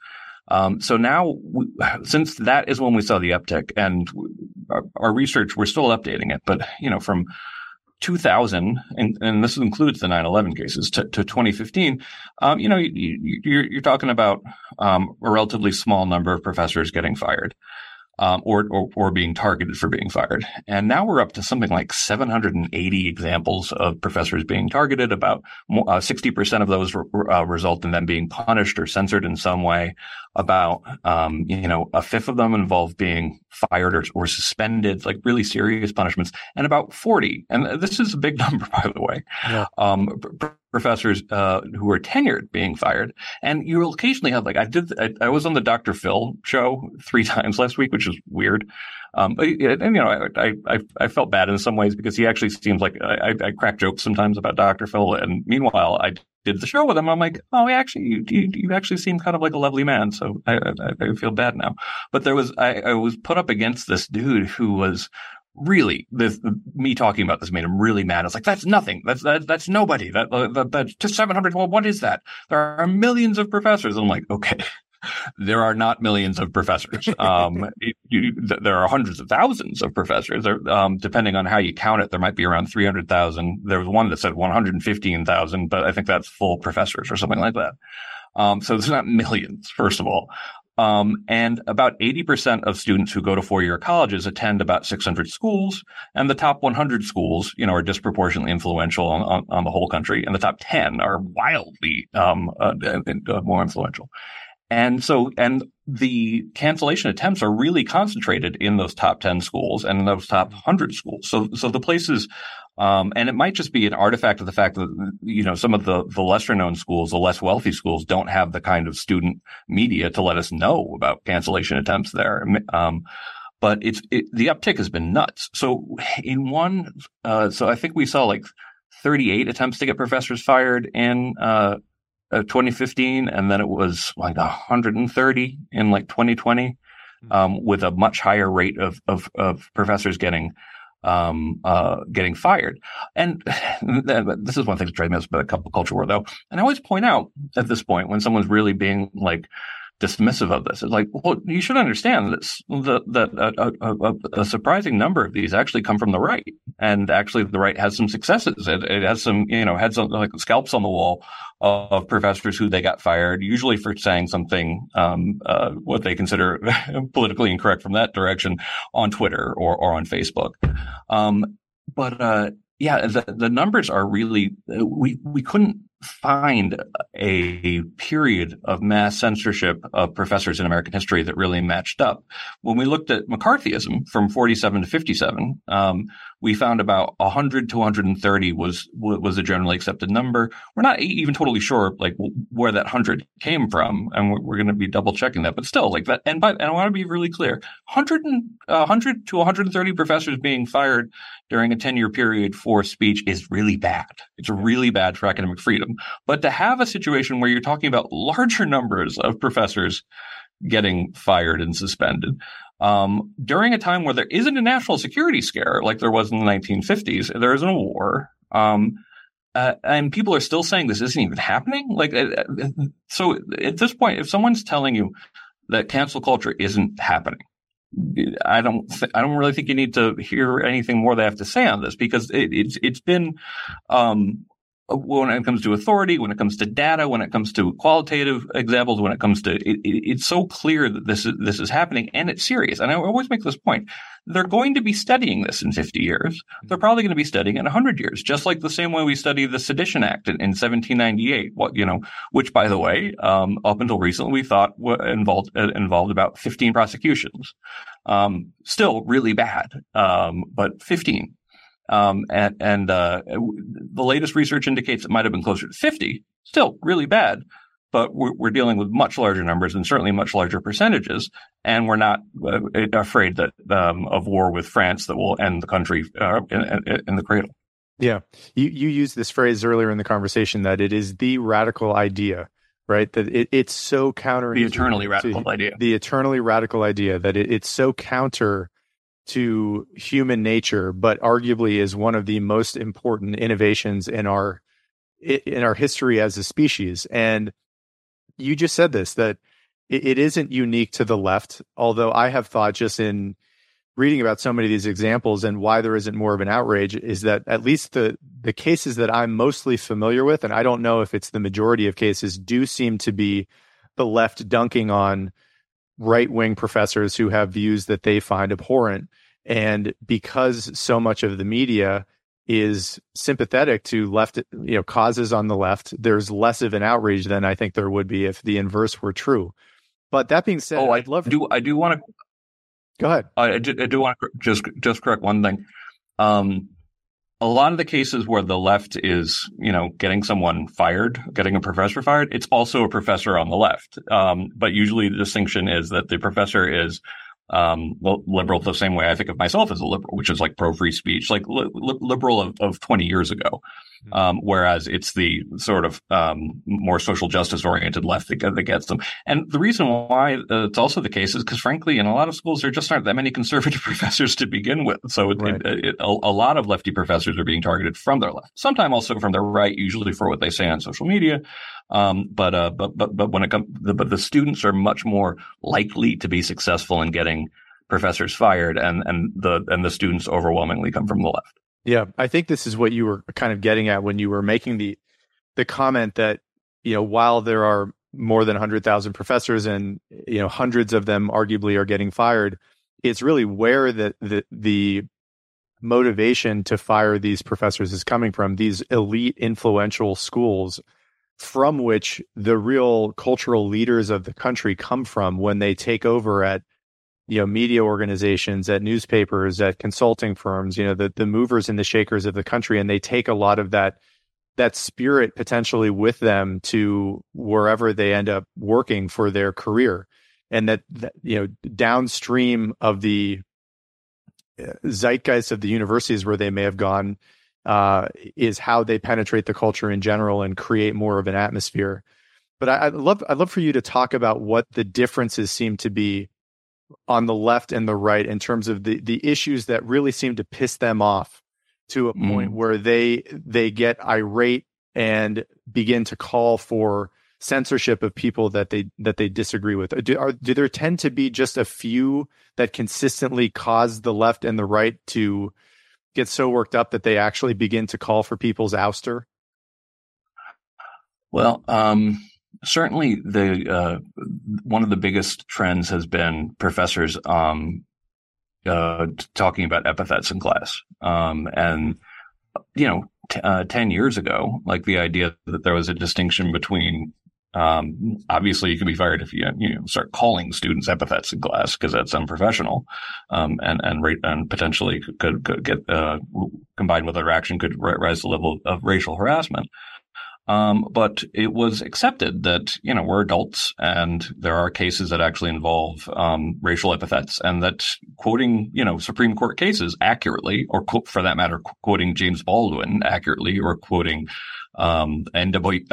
[SPEAKER 1] Um, so now, we, since that is when we saw the uptick, and our, our research, we're still updating it, but you know, from two thousand, and, and this includes the nine eleven cases, to, to twenty fifteen, um, you know, you, you, you're, you're talking about um, a relatively small number of professors getting fired. Um, or, or or being targeted for being fired. And now we're up to something like seven hundred eighty examples of professors being targeted. About uh, sixty percent of those re- uh, result in them being punished or censored in some way. About, um, you know, a fifth of them involve being fired or, or suspended, like really serious punishments. And about forty, and this is a big number, by the way, yeah. um, pr- professors uh, who are tenured being fired. And you will occasionally have, like, I did, I, I was on the Doctor Phil show three times last week, which is weird. Um, but, and, you know, I, I, I felt bad in some ways because he actually seems like I, I crack jokes sometimes about Doctor Phil. And meanwhile, I did the show with him. I'm like, oh, actually, you, you, you actually seem kind of like a lovely man. So I, I, I feel bad now. But there was, I, I was put up against this dude who was really, this, me talking about this made him really mad. I was like, that's nothing. That's, that, that's nobody. That, that, that's just seven hundred. Well, what is that? There are millions of professors. And I'm like, okay. There are not millions of professors. Um, it, you, th- there are hundreds of thousands of professors. There, um, depending on how you count it, there might be around three hundred thousand. There was one that said one hundred fifteen thousand, but I think that's full professors or something like that. Um, so there's not millions, first of all. Um, and about eighty percent of students who go to four-year colleges attend about six hundred schools, and the top one hundred schools, you know, are disproportionately influential on, on, on the whole country, and the top ten are wildly um, uh, uh, more influential. And so, and the cancellation attempts are really concentrated in those top ten schools and in those top one hundred schools. So, so the places, um, and it might just be an artifact of the fact that, you know, some of the, the lesser known schools, the less wealthy schools don't have the kind of student media to let us know about cancellation attempts there. Um, but it's, it, the uptick has been nuts. So in one, uh, so I think we saw like thirty-eight attempts to get professors fired in, uh, Uh, twenty fifteen, and then it was like one hundred thirty in like twenty twenty, um, with a much higher rate of of, of professors getting um, uh, getting fired. And this is one thing that drives me nuts about a couple culture war, though. And I always point out at this point when someone's really being like dismissive of this, it's like, well, you should understand that that, that a, a, a surprising number of these actually come from the right, and actually the right has some successes. It, it has some, you know, had some like scalps on the wall of professors who they got fired, usually for saying something um, uh, what they consider politically incorrect from that direction on Twitter or or on Facebook. Um, but uh, yeah, the, the numbers are really we we couldn't find a period of mass censorship of professors in American history that really matched up. When we looked at McCarthyism from forty-seven to fifty-seven, um, we found about one hundred to one hundred thirty was was a generally accepted number. We're not even totally sure like where that one hundred came from, and we're, we're going to be double checking that. But still, like that, and by, and I want to be really clear: one hundred, uh, one hundred to one hundred thirty professors being fired during a ten-year period for speech is really bad. It's really bad for academic freedom. But to have a situation where you're talking about larger numbers of professors getting fired and suspended um, during a time where there isn't a national security scare like there was in the nineteen fifties, there isn't a war, um, uh, and people are still saying this isn't even happening. Like, uh, so at this point, if someone's telling you that cancel culture isn't happening, I don't. Th- I don't really think you need to hear anything more they have to say on this, because it, it's it's been. Um, When it comes to authority, when it comes to data, when it comes to qualitative examples, when it comes to it, it, it's so clear that this is this is happening, and it's serious. And I always make this point: they're going to be studying this in fifty years. They're probably going to be studying it in one hundred years, just like the same way we study the Sedition Act in, in seventeen ninety-eight. What you know, which by the way, um, up until recently we thought involved uh, involved about fifteen prosecutions. Um, still really bad, um, but fifteen. Um, and, and, uh, the latest research indicates it might have been closer to fifty, still really bad, but we're, we're dealing with much larger numbers and certainly much larger percentages. And we're not uh, afraid that, um, of war with France that will end the country, uh, in, in, in the cradle.
[SPEAKER 2] Yeah. You, you used this phrase earlier in the conversation that it is the radical idea, right? That it, it's so counter.
[SPEAKER 1] The eternally radical idea.
[SPEAKER 2] The eternally radical idea that it, it's so counter to human nature, but arguably is one of the most important innovations in our in our history as a species. And you just said this, that it, it isn't unique to the left, although I have thought just in reading about so many of these examples and why there isn't more of an outrage is that at least the the cases that I'm mostly familiar with, and I don't know if it's the majority of cases, do seem to be the left dunking on right-wing professors who have views that they find abhorrent. And because so much of the media is sympathetic to left, you know, causes on the left, there's less of an outrage than I think there would be if the inverse were true. But that being said,
[SPEAKER 1] oh, I
[SPEAKER 2] I'd love
[SPEAKER 1] do. I do want to.
[SPEAKER 2] Go ahead.
[SPEAKER 1] I do, I do want to just just correct one thing. Um, a lot of the cases where the left is, you know, getting someone fired, getting a professor fired, it's also a professor on the left. Um, but usually the distinction is that the professor is um, liberal the same way I think of myself as a liberal, which is like pro free speech, like li- li- liberal of, of twenty years ago. Um, whereas it's the sort of um, more social justice oriented left that, that gets them. And the reason why uh, it's also the case is because, frankly, in a lot of schools, there just aren't that many conservative professors to begin with. So it,
[SPEAKER 2] Right.
[SPEAKER 1] it, it, a, a lot of lefty professors are being targeted from their left, sometimes also from their right, usually for what they say on social media. Um, but, uh, but, but, but when it comes, the, but the students are much more likely to be successful in getting professors fired, and, and the, and the students overwhelmingly come from the left.
[SPEAKER 2] Yeah, I think this is what you were kind of getting at when you were making the the comment that, you know, while there are more than one hundred thousand professors and, you know, hundreds of them arguably are getting fired, it's really where the the, the motivation to fire these professors is coming from, these elite influential schools from which the real cultural leaders of the country come from when they take over at, you know, media organizations, at newspapers, at consulting firms, you know, the, the movers and the shakers of the country. And they take a lot of that, that spirit potentially with them to wherever they end up working for their career. And that, that you know, downstream of the zeitgeist of the universities where they may have gone, uh, is how they penetrate the culture in general and create more of an atmosphere. But I, I'd love, I'd love for you to talk about what the differences seem to be on the left and the right in terms of the, the issues that really seem to piss them off to a point mm. where they they get irate and begin to call for censorship of people that they that they disagree with. Do, are, do there tend to be just a few that consistently cause the left and the right to get so worked up that they actually begin to call for people's ouster?
[SPEAKER 1] Well, um certainly, the uh, one of the biggest trends has been professors um, uh, talking about epithets in class. Um, and, you know, t- uh, ten years ago, like the idea that there was a distinction between um, obviously you can be fired if you, you know, start calling students epithets in class because that's unprofessional, um, and and rate and potentially could, could get uh, combined with other action could rise the level of racial harassment. Um, but it was accepted that, you know, we're adults and there are cases that actually involve, um, racial epithets, and that quoting, you know, Supreme Court cases accurately, or quote, for that matter, quoting James Baldwin accurately, or quoting, um, N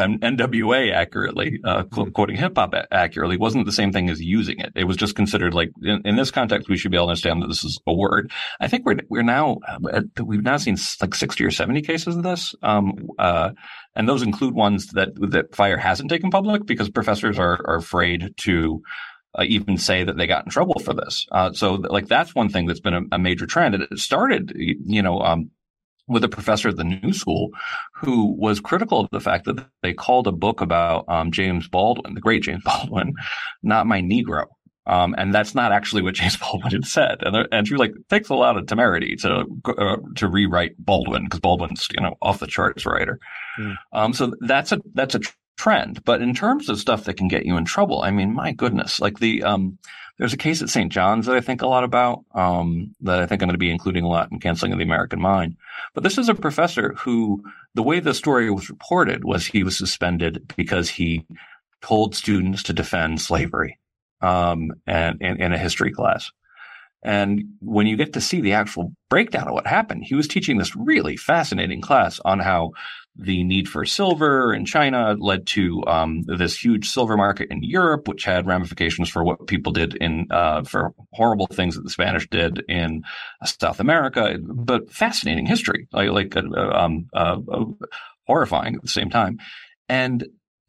[SPEAKER 1] W A accurately, uh, qu- quoting hip hop accurately wasn't the same thing as using it. It was just considered like, in, in this context, we should be able to understand that this is a word. I think we're, we're now, we've now seen like sixty or seventy cases of this. Um, uh, And those include ones that that fire hasn't taken public because professors are, are afraid to uh, even say that they got in trouble for this. Uh, so, like, that's one thing that's been a, a major trend. And it started, you know, um, with a professor at the New School who was critical of the fact that they called a book about um, James Baldwin, the great James Baldwin, Not My Negro. Um, and that's not actually what James Baldwin had said. And, and she was like, it takes a lot of temerity to uh, to rewrite Baldwin because Baldwin's, you know, off the charts writer. Mm. Um, so that's a that's a trend. But in terms of stuff that can get you in trouble, I mean, my goodness, like the um, there's a case at Saint John's that I think a lot about, um, that I think I'm going to be including a lot in Canceling of the American Mind. But this is a professor who, the way the story was reported was he was suspended because he told students to defend slavery. Um, and in, in a history class. And when you get to see the actual breakdown of what happened, he was teaching this really fascinating class on how the need for silver in China led to um, this huge silver market in Europe, which had ramifications for what people did in uh, for horrible things that the Spanish did in South America. But fascinating history, like, like uh, um, uh, uh, horrifying at the same time. And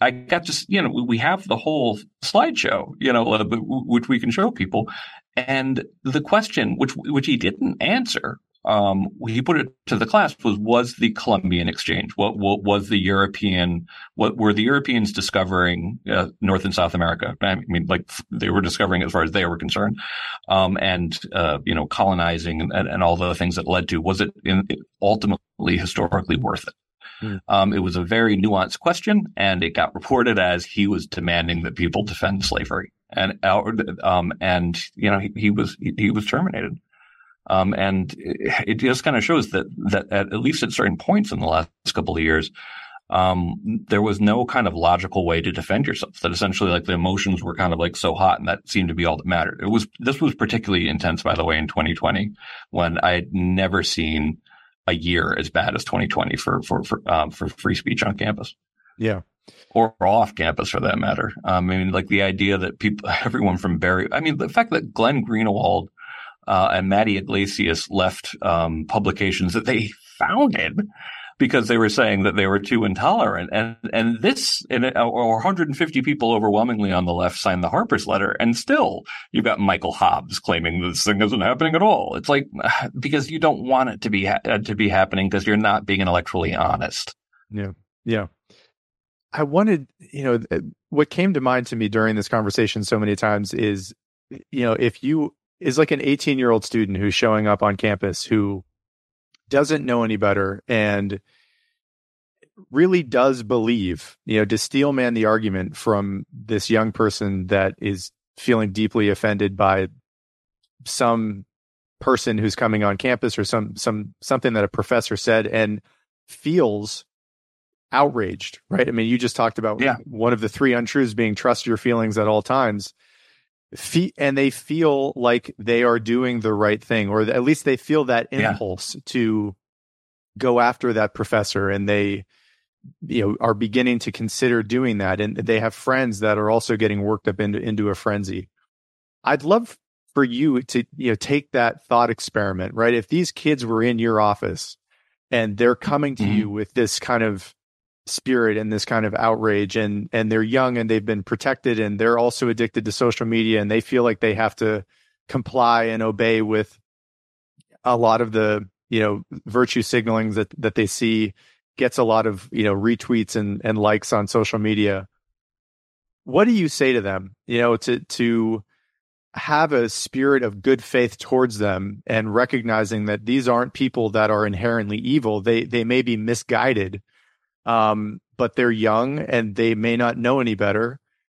[SPEAKER 1] I got to, you know, we have the whole slideshow, you know, uh, which we can show people. And the question, which which he didn't answer, um, he put it to the class was, was the Columbian Exchange? What, what was the European, what were the Europeans discovering uh, North and South America? I mean, like they were discovering as far as they were concerned, um, and, uh, you know, colonizing and, and all the things that led to, was it in, ultimately historically worth it? Mm. Um, it was a very nuanced question, and it got reported as he was demanding that people defend slavery, and um, and you know he, he was he, he was terminated, um, and it, it just kind of shows that that at, at least at certain points in the last couple of years, um, there was no kind of logical way to defend yourself. That essentially, like the emotions were kind of like so hot, and that seemed to be all that mattered. It was this was particularly intense, by the way, in twenty twenty, when I had never seen a year as bad as twenty twenty for for for, um, for free speech on campus.
[SPEAKER 2] Yeah,
[SPEAKER 1] or off campus for that matter. Um, I mean, like the idea that people, everyone from Barry. I mean, the fact that Glenn Greenwald uh, and Matty Iglesias left um, publications that they founded because they were saying that they were too intolerant, and and this and or one hundred fifty people overwhelmingly on the left signed the Harper's letter, and still you've got Michael Hobbs claiming this thing isn't happening at all. It's like because you don't want it to be ha- to be happening because you're not being intellectually honest.
[SPEAKER 2] Yeah, yeah. I wanted, you know, what came to mind to me during this conversation so many times is, you know, if you is like an eighteen year old student who's showing up on campus who doesn't know any better and really does believe, you know, to steelman the argument from this young person that is feeling deeply offended by some person who's coming on campus or some some something that a professor said and feels outraged, right? I mean, you just talked about
[SPEAKER 1] yeah.
[SPEAKER 2] one of the three untruths being trust your feelings at all times. Fe- and they feel like they are doing the right thing, or at least they feel that impulse yeah. to go after that professor, and they, you know, are beginning to consider doing that. And they have friends that are also getting worked up into, into a frenzy. I'd love for you to, you know, take that thought experiment, right? If these kids were in your office and they're coming to mm-hmm. you with this kind of spirit and this kind of outrage, and and they're young and they've been protected, and they're also addicted to social media, and they feel like they have to comply and obey with a lot of the, you know, virtue signaling that that they see gets a lot of, you know, retweets and and likes on social media. What do you say to them, you know, to to have a spirit of good faith towards them, and recognizing that these aren't people that are inherently evil? They they may be misguided, Um, but they're young and they may not know any better.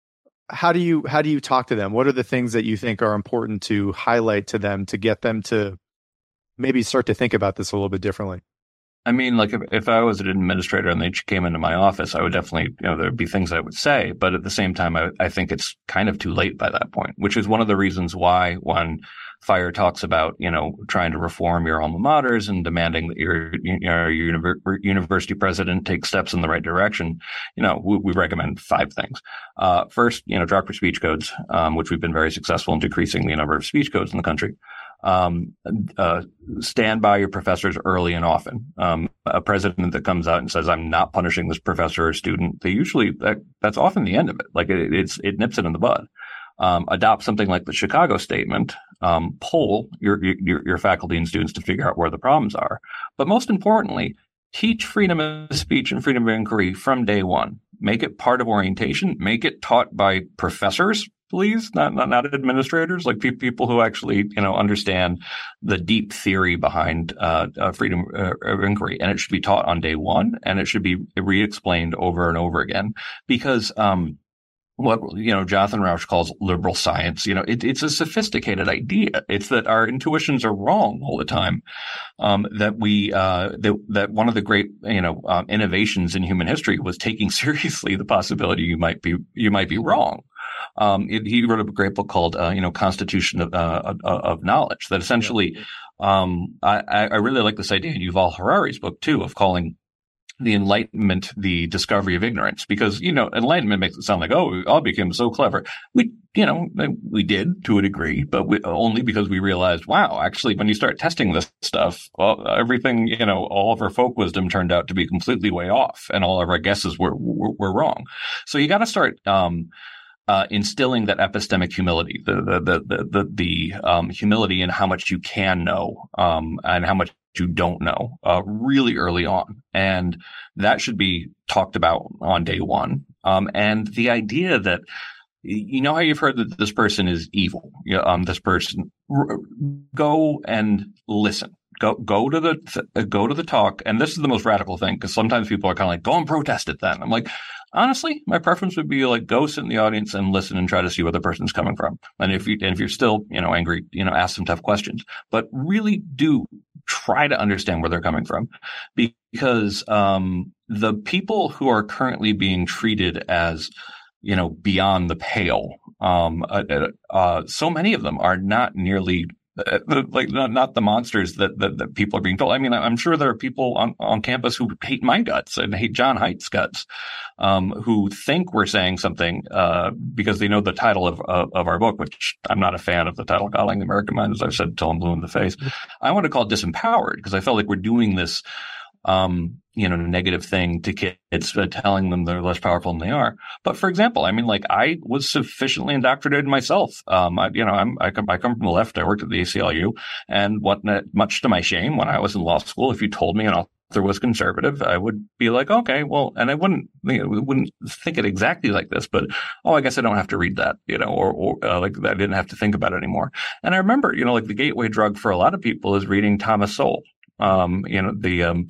[SPEAKER 2] How do you how do you talk to them? What are the things that you think are important to highlight to them to get them to maybe start to think about this a little bit differently?
[SPEAKER 1] I mean, like if, if I was an administrator and they came into my office, I would definitely, you know, there'd be things I would say. But at the same time, I, I think it's kind of too late by that point, which is one of the reasons why when FIRE talks about, you know, trying to reform your alma maters and demanding that your, you know, your univer- university president take steps in the right direction, you know, we, we recommend five things. Uh, first, you know, drop your speech codes, um, which we've been very successful in decreasing the number of speech codes in the country. Um, uh, stand by your professors early and often. Um, a president that comes out and says, I'm not punishing this professor or student, they usually, that, that's often the end of it. Like it, it's, it nips it in the bud. Um, adopt something like the Chicago Statement, um, poll your, your, your faculty and students to figure out where the problems are. But most importantly, teach freedom of speech and freedom of inquiry from day one. Make it part of orientation. Make it taught by professors, please, not not, not administrators, like pe- people who actually, you know, understand the deep theory behind uh, uh, freedom uh, of inquiry. And it should be taught on day one, and it should be re-explained over and over again, because um, what, you know, Jonathan Rauch calls liberal science, you know, it, it's a sophisticated idea. It's that our intuitions are wrong all the time. Um, that we, uh, that, that one of the great, you know, um, innovations in human history was taking seriously the possibility you might be, you might be wrong. Um, it, he wrote a great book called, uh, you know, Constitution of, uh, of, of Knowledge, that essentially, um, I, I really like this idea in Yuval Harari's book too, of calling the Enlightenment, the discovery of ignorance, because, you know, Enlightenment makes it sound like, oh, we all became so clever. We, you know, we did to a degree, but we, only because we realized, wow, actually, when you start testing this stuff, well, everything, you know, all of our folk wisdom turned out to be completely way off, and all of our guesses were were, were wrong. So you got to start um, uh, instilling that epistemic humility, the the the the the, the um, humility in how much you can know um, and how much you don't know uh, really early on. And that should be talked about on day one. Um, and the idea that, you know how you've heard that this person is evil, you know, um, this person, r- go and listen. Go, go to the, th- go to the talk. And this is the most radical thing, because sometimes people are kind of like, go and protest it then. I'm like, honestly, my preference would be like, go sit in the audience and listen and try to see where the person's coming from. And if you, and if you're still, you know, angry, you know, ask some tough questions, but really do try to understand where they're coming from, because, um, the people who are currently being treated as, you know, beyond the pale, um, uh, uh, so many of them are not nearly Uh, like not, not the monsters that, that that people are being told. I mean, I'm sure there are people on, on campus who hate my guts and hate John Haidt's guts, um, who think we're saying something uh, because they know the title of, of of our book, which I'm not a fan of the title, Coddling the American Mind, as I've said till I'm blue in the face. I want to call it disempowered, because I felt like we're doing this, um, you know, negative thing to kids, uh, telling them they're less powerful than they are. But for example, I mean, like, I was sufficiently indoctrinated myself. Um, I, you know, I'm, I come, I come from the left. I worked at the A C L U, and what, much to my shame, when I was in law school, if you told me an author was conservative, I would be like, okay, well, and I wouldn't, you know, wouldn't think it exactly like this, but, oh, I guess I don't have to read that, you know, or, or uh, like I didn't have to think about it anymore. And I remember, you know, like the gateway drug for a lot of people is reading Thomas Sowell. Um, you know, the, um,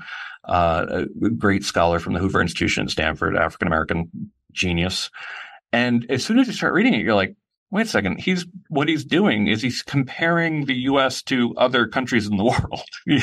[SPEAKER 1] uh, a great scholar from the Hoover Institution at Stanford, African-American genius. And as soon as you start reading it, you're like, wait a second, he's, what he's doing is he's comparing the U S to other countries in the world,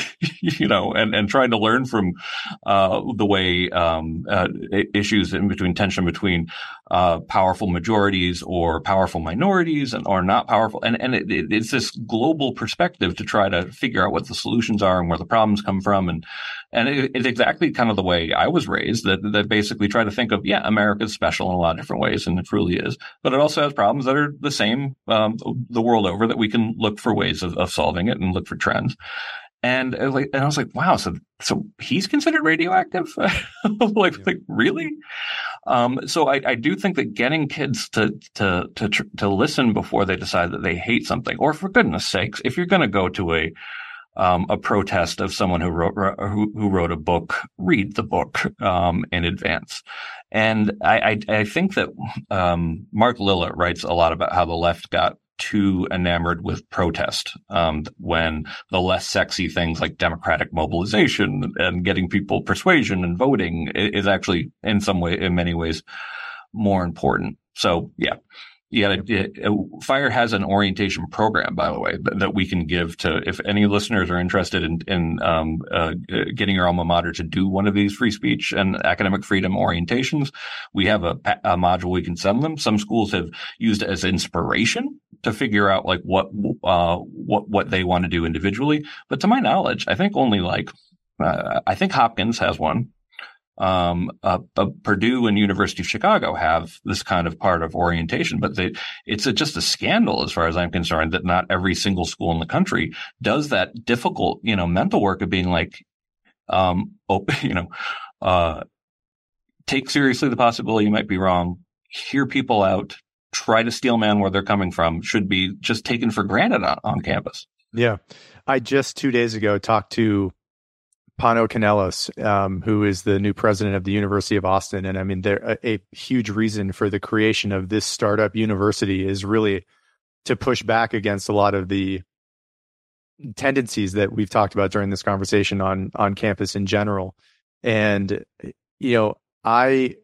[SPEAKER 1] you know, and, and trying to learn from, uh, the way, um, uh, issues in between tension between, uh, powerful majorities or powerful minorities and, or not powerful. And, and it, it, it's this global perspective to try to figure out what the solutions are and where the problems come from. And, and it, it's exactly kind of the way I was raised, that, that basically try to think of, yeah, America's special in a lot of different ways, and it truly is, but it also has problems that are the same, um, the world over, that we can look for ways of, of solving it and look for trends. And, uh, like, and I was like, wow, so, so he's considered radioactive? like, yeah. like really? Um, so I, I do think that getting kids to, to, to, to listen before they decide that they hate something, or for goodness sakes, if you're going to go to a, Um, a protest of someone who wrote who, who wrote a book, read the book um, in advance. And I, I, I think that um, Mark Lilla writes a lot about how the left got too enamored with protest um, when the less sexy things like democratic mobilization and getting people persuasion and voting is actually in some way, in many ways, more important. So yeah. Yeah, it, it, FIRE has an orientation program, by the way, that, that we can give to, if any listeners are interested in, in um, uh, getting your alma mater to do one of these free speech and academic freedom orientations. We have a, a module we can send them. Some schools have used it as inspiration to figure out like what uh, what what they want to do individually. But to my knowledge, I think only like uh, I think Hopkins has one. Um, uh, uh, Purdue and University of Chicago have this kind of part of orientation, but they, it's a, just a scandal as far as I'm concerned that not every single school in the country does that difficult, you know, mental work of being like, um, oh, you know, uh, take seriously the possibility you might be wrong, hear people out, try to steel man where they're coming from, should be just taken for granted on, on campus.
[SPEAKER 2] Yeah. I just two days ago talked to Pano Canelos, um, who is the new president of the University of Austin. And I mean, there a, a huge reason for the creation of this startup university is really to push back against a lot of the tendencies that we've talked about during this conversation on, on campus in general. And, you know, I,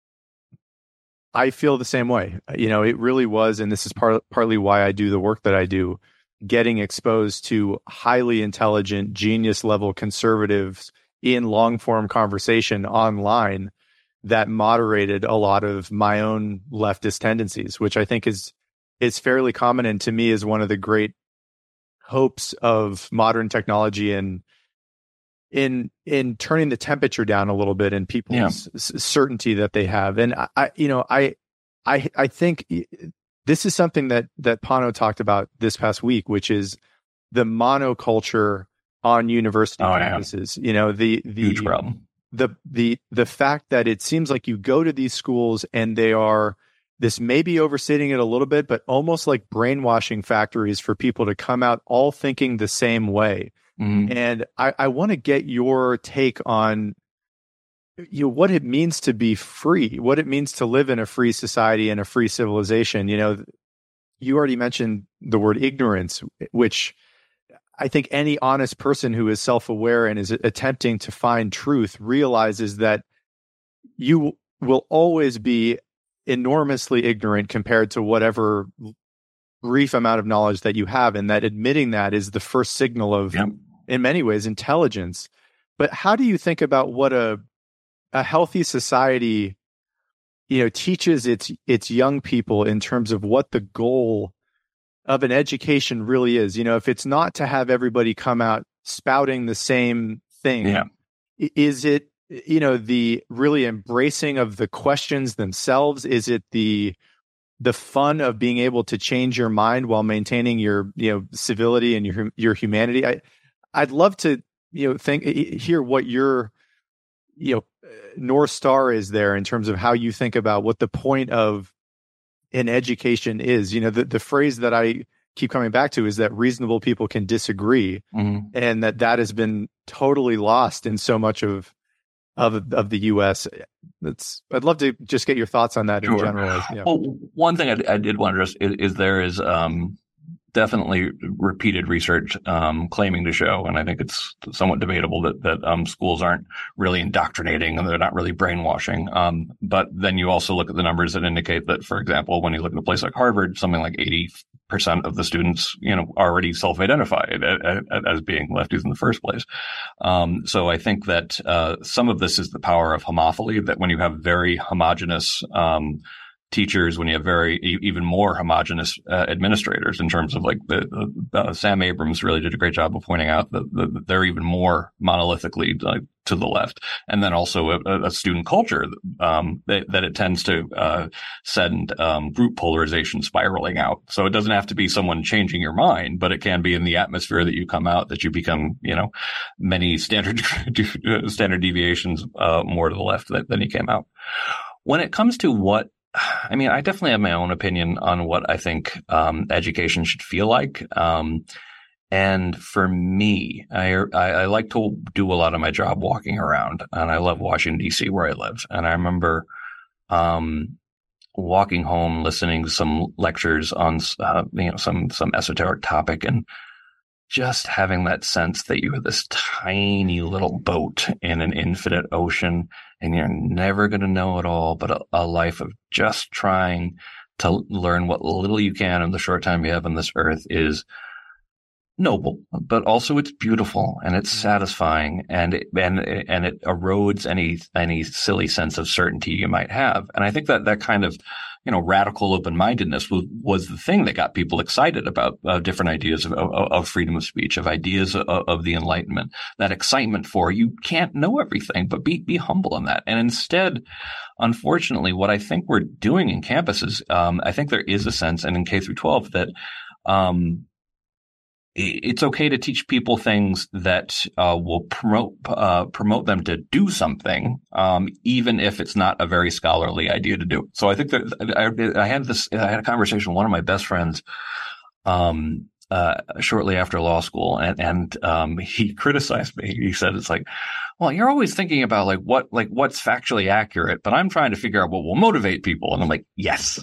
[SPEAKER 2] I feel the same way. You know, it really was, and this is part, partly why I do the work that I do, getting exposed to highly intelligent, genius level conservatives in long form conversation online that moderated a lot of my own leftist tendencies, which I think is, is fairly common. And to me is one of the great hopes of modern technology and in in turning the temperature down a little bit in people's
[SPEAKER 1] Yeah.
[SPEAKER 2] s- certainty that they have. And I, I you know, I I I think this is something that that Pano talked about this past week, which is the monoculture on university
[SPEAKER 1] Oh, yeah.
[SPEAKER 2] campuses. You know, the the
[SPEAKER 1] Huge problem.
[SPEAKER 2] the the the fact that it seems like you go to these schools and they are, this may be overstating it a little bit, but almost like brainwashing factories for people to come out all thinking the same way.
[SPEAKER 1] Mhm.
[SPEAKER 2] And I, I want to get your take on, you know, what it means to be free, what it means to live in a free society and a free civilization. You know, you already mentioned the word ignorance, which I think any honest person who is self-aware and is attempting to find truth realizes that you will always be enormously ignorant compared to whatever brief amount of knowledge that you have, and that admitting that is the first signal of,
[SPEAKER 1] Yep.
[SPEAKER 2] in many ways, intelligence. But how do you think about what a a healthy society, you know, teaches its its young people in terms of what the goal of an education really is? You know, if it's not to have everybody come out spouting the same thing,
[SPEAKER 1] Yeah.
[SPEAKER 2] is it, you know, the really embracing of the questions themselves? Is it the the fun of being able to change your mind while maintaining your, you know, civility and your your humanity? I I'd love to, you know, think hear what your, you know, North Star is there in terms of how you think about what the point of an education is. You know, the, the phrase that I keep coming back to is that reasonable people can disagree,
[SPEAKER 1] Mhm.
[SPEAKER 2] and that that has been totally lost in so much of of of the U S. That's, I'd love to just get your thoughts on that in
[SPEAKER 1] Sure.
[SPEAKER 2] general. Yeah.
[SPEAKER 1] Well, one thing I, I did want to address is, is there is um, definitely repeated research um, claiming to show, and I think it's somewhat debatable, that that um, schools aren't really indoctrinating and they're not really brainwashing. Um, but then you also look at the numbers that indicate that, for example, when you look at a place like Harvard, something like eighty percent of the students, you know, already self-identified as being lefties in the first place. Um, so I think that uh, some of this is the power of homophily, that when you have very homogenous um, teachers, when you have very even more homogenous uh, administrators, in terms of like the, the uh, Sam Abrams really did a great job of pointing out that, that they're even more monolithically uh, to the left, and then also a, a student culture um, that, that it tends to uh, send um, group polarization spiraling out. So it doesn't have to be someone changing your mind, but it can be in the atmosphere that you come out that you become, you know, many standard standard deviations uh, more to the left than, than you came out. When it comes to what I mean, I definitely have my own opinion on what I think um, education should feel like. Um, and for me, I, I, I like to do a lot of my job walking around, and I love Washington, D C, where I live. And I remember um, walking home, listening to some lectures on uh, you know some some esoteric topic, and just having that sense that you are this tiny little boat in an infinite ocean, and you're never going to know it all, but a, a life of just trying to learn what little you can in the short time you have on this earth is noble, but also it's beautiful and it's satisfying, and it, and and it erodes any any silly sense of certainty you might have. And I think that that kind of, you know, radical open-mindedness was, was the thing that got people excited about uh, different ideas of, of, of freedom of speech, of ideas of, of the Enlightenment. That excitement for, you can't know everything, but be be humble in that. And instead, unfortunately, what I think we're doing in campuses, um, I think there is a sense, and in K through twelve, that um, it's okay to teach people things that uh, will promote uh, promote them to do something, um, even if it's not a very scholarly idea to do. So I think that I, I had this. I had a conversation with one of my best friends um, uh, shortly after law school, and and um, he criticized me. He said, "It's like, well, you're always thinking about like what like what's factually accurate, but I'm trying to figure out what will motivate people." And I'm like, yes.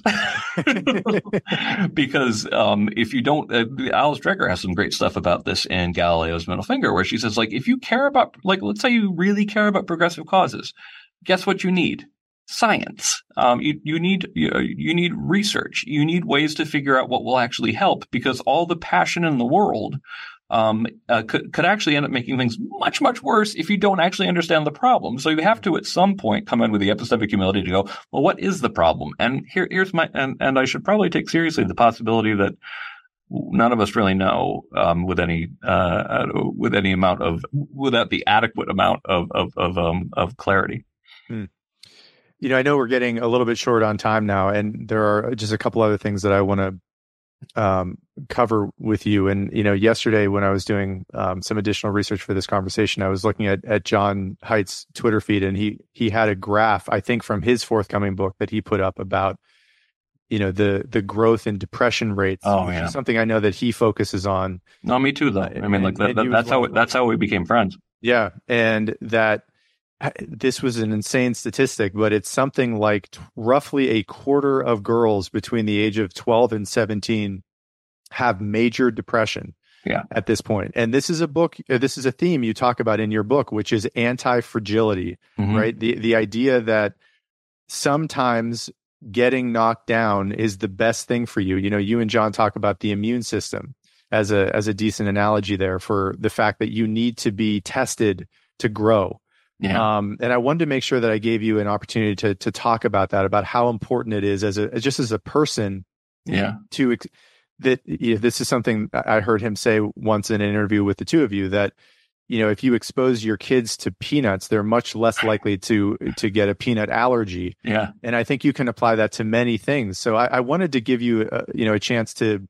[SPEAKER 1] Because um, if you don't, uh, Alice Drecker has some great stuff about this in Galileo's Middle Finger, where she says, like, if you care about, like, let's say you really care about progressive causes, guess what you need? Science. Um, you, you need you, you need research. You need ways to figure out what will actually help, because all the passion in the world um, uh, could could actually end up making things much, much worse if you don't actually understand the problem. So you have to, at some point, come in with the epistemic humility to go, well, what is the problem? And here, here's my, and, and I should probably take seriously the possibility that none of us really know um, with any uh, with any amount of without the adequate amount of of of, um, of clarity.
[SPEAKER 2] Hmm. You know, I know we're getting a little bit short on time now, and there are just a couple other things that I want to um, cover with you. And, you know, yesterday when I was doing um, some additional research for this conversation, I was looking at, at John Haidt's Twitter feed, and he, he had a graph, I think from his forthcoming book, that he put up about, you know, the, the growth in depression rates,
[SPEAKER 1] oh,
[SPEAKER 2] which
[SPEAKER 1] yeah.
[SPEAKER 2] is something I know that he focuses on.
[SPEAKER 1] No, me too, though. I mean, and, like that, that, that's how, that's how we became friends.
[SPEAKER 2] Yeah. And that, this was an insane statistic, but it's something like t- roughly a quarter of girls between the age of twelve and seventeen have major depression
[SPEAKER 1] yeah.
[SPEAKER 2] at this point. And this is a book, uh, this is a theme you talk about in your book, which is anti-fragility, mm-hmm. right? The, the idea that sometimes getting knocked down is the best thing for you. You know, you and John talk about the immune system as a, as a decent analogy there for the fact that you need to be tested to grow.
[SPEAKER 1] Yeah.
[SPEAKER 2] Um, and I wanted to make sure that I gave you an opportunity to to talk about that, about how important it is as a just as a person.
[SPEAKER 1] Yeah.
[SPEAKER 2] To that, you know, this is something I heard him say once in an interview with the two of you, that, you know, if you expose your kids to peanuts, they're much less likely to to get a peanut allergy.
[SPEAKER 1] Yeah.
[SPEAKER 2] And I think you can apply that to many things. So I, I wanted to give you, a, you know, a chance to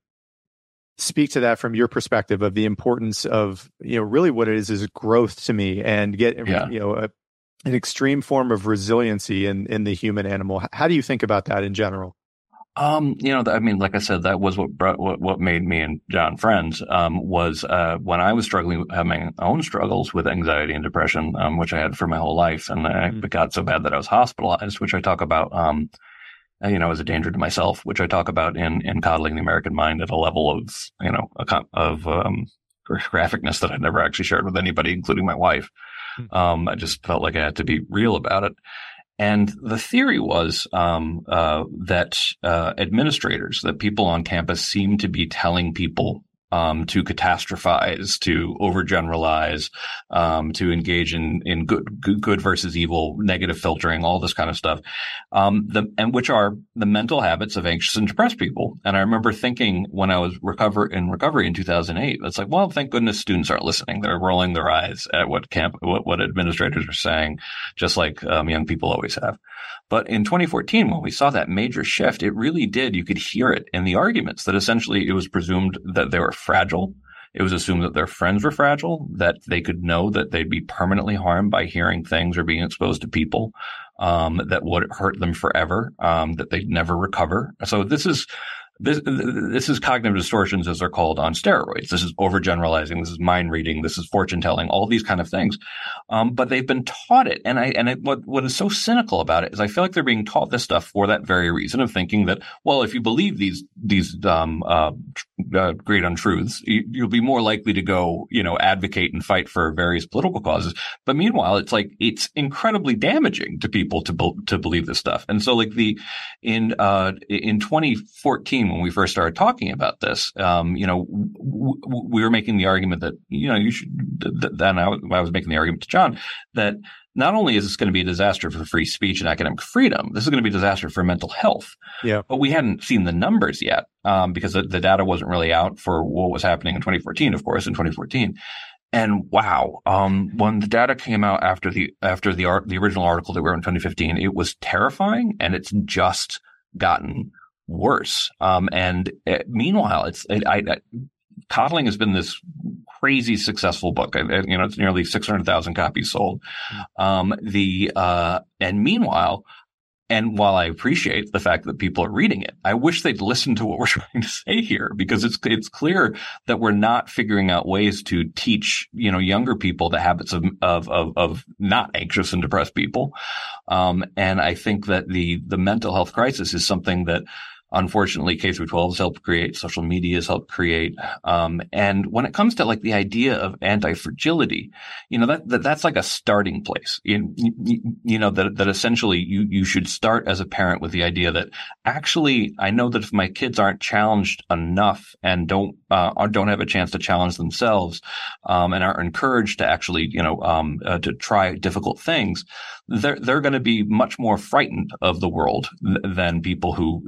[SPEAKER 2] speak to that from your perspective of the importance of, you know, really what it is is growth to me, and get,
[SPEAKER 1] yeah.
[SPEAKER 2] you know, a, an extreme form of resiliency in, in the human animal. How do you think about that in general?
[SPEAKER 1] Um, you know, I mean, like I said, that was what brought, what, what made me and John friends, um, was, uh, when I was struggling, having my own struggles with anxiety and depression, um, which I had for my whole life. And mm-hmm. it got so bad that I was hospitalized, which I talk about, um, you know, as a danger to myself, which I talk about in, in Coddling the American Mind at a level of, you know, a, of, um, graphicness that I'd never actually shared with anybody, including my wife. Mm-hmm. Um, I just felt like I had to be real about it. And the theory was, um, uh, that, uh, administrators, that people on campus seem to be telling people, um, to catastrophize, to overgeneralize, um, to engage in, in good, good, good versus evil, negative filtering, all this kind of stuff. Um, the, and which are the mental habits of anxious and depressed people. And I remember thinking when I was recover in recovery in two thousand eight, it's like, well, thank goodness students aren't listening. They're rolling their eyes at what camp, what, what administrators are saying, just like, um, young people always have. But in twenty fourteen, when we saw that major shift, it really did. You could hear it in the arguments that essentially it was presumed that they were fragile. It was assumed that their friends were fragile, that they could know that they'd be permanently harmed by hearing things or being exposed to people, um, that would hurt them forever, um, that they'd never recover. So this is, This, this is cognitive distortions, as they're called, on steroids. This is overgeneralizing. This is mind reading. This is fortune telling. All these kind of things, um, but they've been taught it. And I and I, what what is so cynical about it is I feel like they're being taught this stuff for that very reason of thinking that, well, if you believe these these um, uh, uh, great untruths, you, you'll be more likely to go, you know, advocate and fight for various political causes. But meanwhile, it's like it's incredibly damaging to people to be, to believe this stuff. And so, like the in uh, in twenty fourteen. When we first started talking about this, um, you know, w- w- we were making the argument that, you know, you should, th- then I, w- I was making the argument to John that not only is this going to be a disaster for free speech and academic freedom, this is going to be a disaster for mental health.
[SPEAKER 2] Yeah.
[SPEAKER 1] But we hadn't seen the numbers yet, um, because the, the data wasn't really out for what was happening in twenty fourteen, of course, in twenty fourteen. And wow, um, when the data came out after the, after the art, the original article that we were in twenty fifteen, it was terrifying, and it's just gotten worse. Um, and uh, meanwhile, it's, it, I, I, Coddling has been this crazy successful book. I, I, you know, it's nearly six hundred thousand copies sold. Um, the, uh, and meanwhile, and while I appreciate the fact that people are reading it, I wish they'd listen to what we're trying to say here, because it's, it's clear that we're not figuring out ways to teach, you know, younger people the habits of, of, of, of not anxious and depressed people. Um, and I think that the, the mental health crisis is something that, unfortunately, K through twelve has helped create, social media has helped create. Um, and when it comes to like the idea of anti-fragility, you know, that, that that's like a starting place. You, you, you know, that, that essentially you, you should start as a parent with the idea that actually, I know that if my kids aren't challenged enough and don't, uh, or don't have a chance to challenge themselves, um, and are encouraged to actually, you know, um, uh, to try difficult things, they're, they're going to be much more frightened of the world th- than people who, you know, develop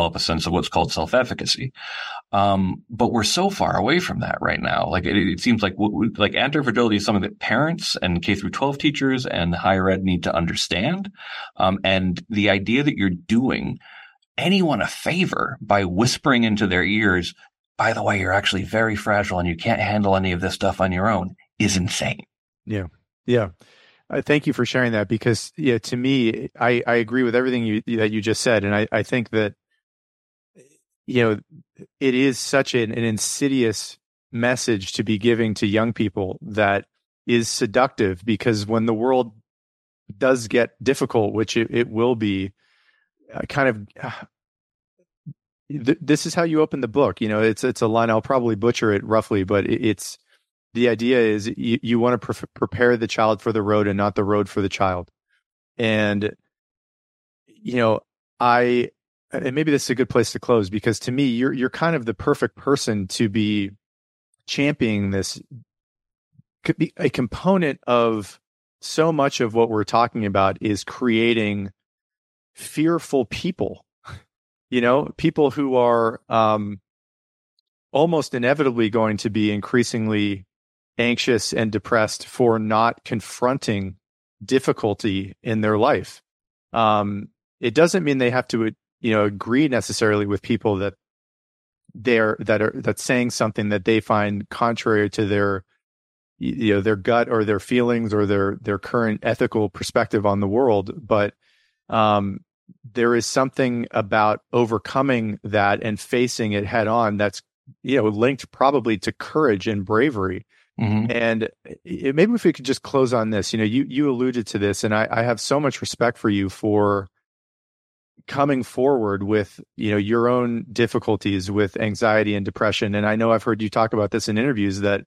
[SPEAKER 1] develop a sense of what's called self-efficacy. Um, but we're so far away from that right now. Like it, it seems like like anti-fragility is something that parents and K through twelve teachers and higher ed need to understand. Um, and the idea that you're doing anyone a favor by whispering into their ears, by the way, you're actually very fragile and you can't handle any of this stuff on your own, is insane.
[SPEAKER 2] Yeah. Yeah. Uh, thank you for sharing that, because yeah, to me, I, I agree with everything you, that you just said. And I, I think that, you know, it is such an, an insidious message to be giving to young people that is seductive, because when the world does get difficult, which it, it will be, uh, kind of, uh, th- this is how you open the book. You know, it's it's a line, I'll probably butcher it roughly, but it, it's, the idea is you, you want to pre- prepare the child for the road and not the road for the child. And, you know, I, and maybe this is a good place to close, because to me, you're you're kind of the perfect person to be championing this. Could be a component of so much of what we're talking about is creating fearful people, you know, people who are um, almost inevitably going to be increasingly anxious and depressed for not confronting difficulty in their life. Um, it doesn't mean they have to, you know, agree necessarily with people that they're that are that's saying something that they find contrary to their, you know, their gut or their feelings or their their current ethical perspective on the world. But um, there is something about overcoming that and facing it head on that's, you know, linked probably to courage and bravery. Mm-hmm. And it, maybe if we could just close on this, you know, you you alluded to this, and I, I have so much respect for you for coming forward with, you know, your own difficulties with anxiety and depression. And I know I've heard you talk about this in interviews, that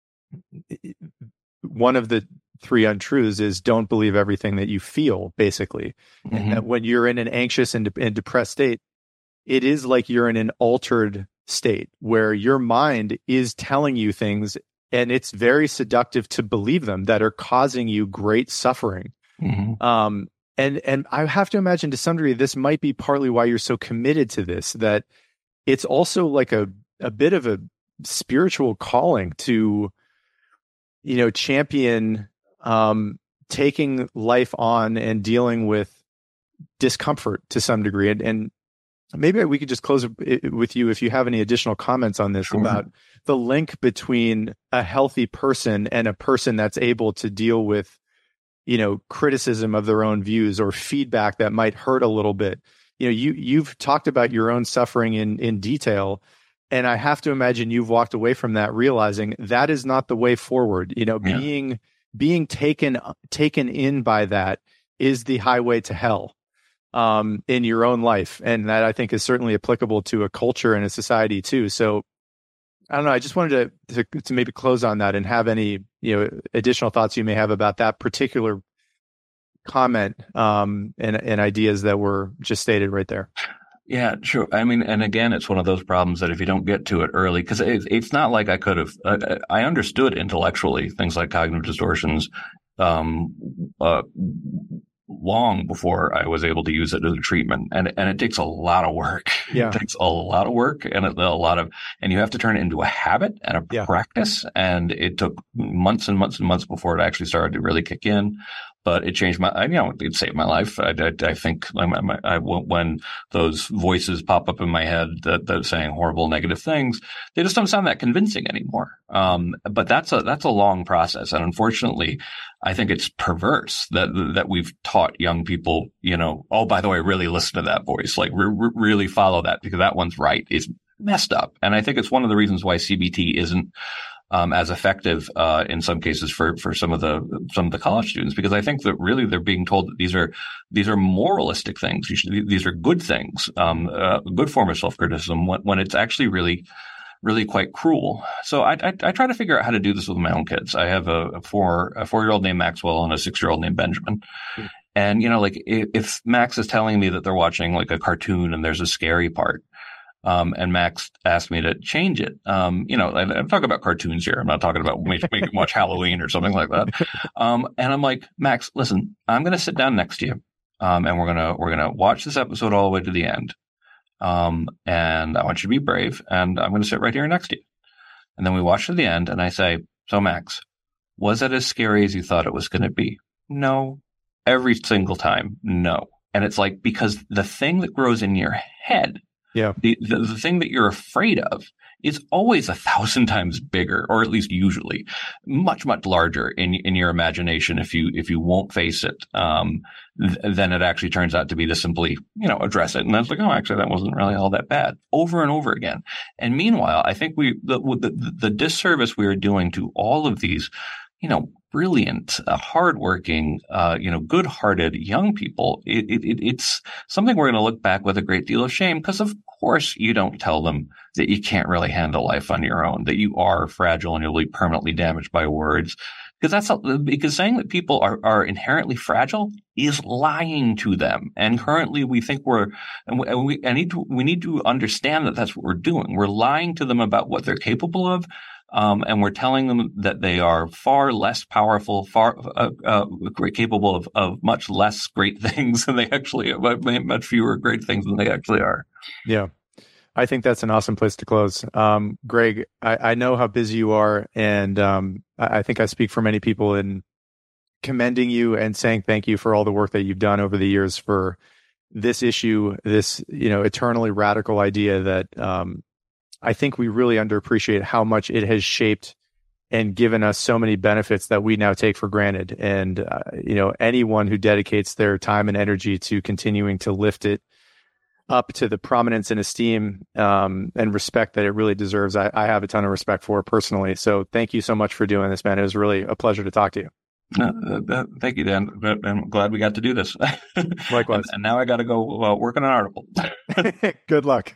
[SPEAKER 2] one of the three untruths is don't believe everything that you feel, basically. Mm-hmm. And that when you're in an anxious and, de- and depressed state, it is like you're in an altered state where your mind is telling you things, and it's very seductive to believe them, that are causing you great suffering. Mm-hmm. Um, and and I have to imagine to some degree this might be partly why you're so committed to this, that it's also like a, a bit of a spiritual calling to, you know, champion um, taking life on and dealing with discomfort to some degree. And, and maybe we could just close it with you if you have any additional comments on this. Sure. About the link between a healthy person and a person that's able to deal with, you know, criticism of their own views or feedback that might hurt a little bit. You know, you, you've talked about your own suffering in, in detail, and I have to imagine you've walked away from that realizing that is not the way forward. You know, yeah. being, being taken, taken in by that is the highway to hell um, in your own life. And that, I think, is certainly applicable to a culture and a society too. So I don't know. I just wanted to, to, to maybe close on that and have any, you know, additional thoughts you may have about that particular comment um, and, and ideas that were just stated right there.
[SPEAKER 1] Yeah, sure. I mean, and again, it's one of those problems that if you don't get to it early, because it, it's not like I could have, uh, I understood intellectually things like cognitive distortions um, uh, long before I was able to use it as a treatment. And, and it takes a lot of work. Yeah. It takes a lot of work and a, a lot of, and you have to turn it into a habit and a yeah. practice. And it took months and months and months before it actually started to really kick in. But it changed my, you know, it saved my life. I, I, I think I, I, when those voices pop up in my head that, that are saying horrible, negative things, they just don't sound that convincing anymore. Um, but that's a, that's a long process. And unfortunately, I think it's perverse that, that we've taught young people, you know, oh, by the way, really listen to that voice, like re- really follow that because that one's right. It's messed up. And I think it's one of the reasons why C B T isn't Um, as effective uh, in some cases for for some of the some of the college students, because I think that really they're being told that these are these are moralistic things. You should, these are good things, um, a good form of self criticism when, when it's actually really really quite cruel. So I, I I try to figure out how to do this with my own kids. I have a, a four a four year old named Maxwell and a six year old named Benjamin. Mm-hmm. And you know, like if, if Max is telling me that they're watching like a cartoon and there's a scary part. Um, and Max asked me to change it. Um, you know, and I'm talking about cartoons here. I'm not talking about making make watch Halloween or something like that. Um, and I'm like, Max, listen, I'm going to sit down next to you. Um, and we're going to, we're going to watch this episode all the way to the end. Um, and I want you to be brave, and I'm going to sit right here next to you. And then we watch to the end, and I say, so Max, was it as scary as you thought it was going to be? No. Every single time, no. And it's like, because the thing that grows in your head,
[SPEAKER 2] yeah,
[SPEAKER 1] the, the, the thing that you're afraid of is always a thousand times bigger, or at least usually much, much larger in in your imagination. If you if you won't face it, um, th- then it actually turns out to be to simply, you know, address it. And that's like, oh, actually, that wasn't really all that bad, over and over again. And meanwhile, I think we the the, the disservice we are doing to all of these, you know, brilliant, uh, hardworking, uh, you know, good-hearted young people, it, it, it's something we're going to look back with a great deal of shame, because of course you don't tell them that you can't really handle life on your own, that you are fragile and you'll be permanently damaged by words. Because that's a, because saying that people are, are inherently fragile is lying to them. And currently we think we're, and we, and we I need to, we need to understand that that's what we're doing. We're lying to them about what they're capable of. Um, and we're telling them that they are far less powerful, far uh, uh, capable of, of much less great things than they actually are, much fewer great things than they actually are.
[SPEAKER 2] Yeah. I think that's an awesome place to close. Um, Greg, I, I know how busy you are, and um, I, I think I speak for many people in commending you and saying thank you for all the work that you've done over the years for this issue, this, you know, eternally radical idea that um, I think we really underappreciate how much it has shaped and given us so many benefits that we now take for granted. And, uh, you know, anyone who dedicates their time and energy to continuing to lift it up to the prominence and esteem um, and respect that it really deserves, I, I have a ton of respect for personally. So thank you so much for doing this, man. It was really a pleasure to talk to you.
[SPEAKER 1] Uh, uh, thank you, Dan. I'm glad we got to do this.
[SPEAKER 2] Likewise.
[SPEAKER 1] and, and now I got to go uh, work on an article.
[SPEAKER 2] Good luck.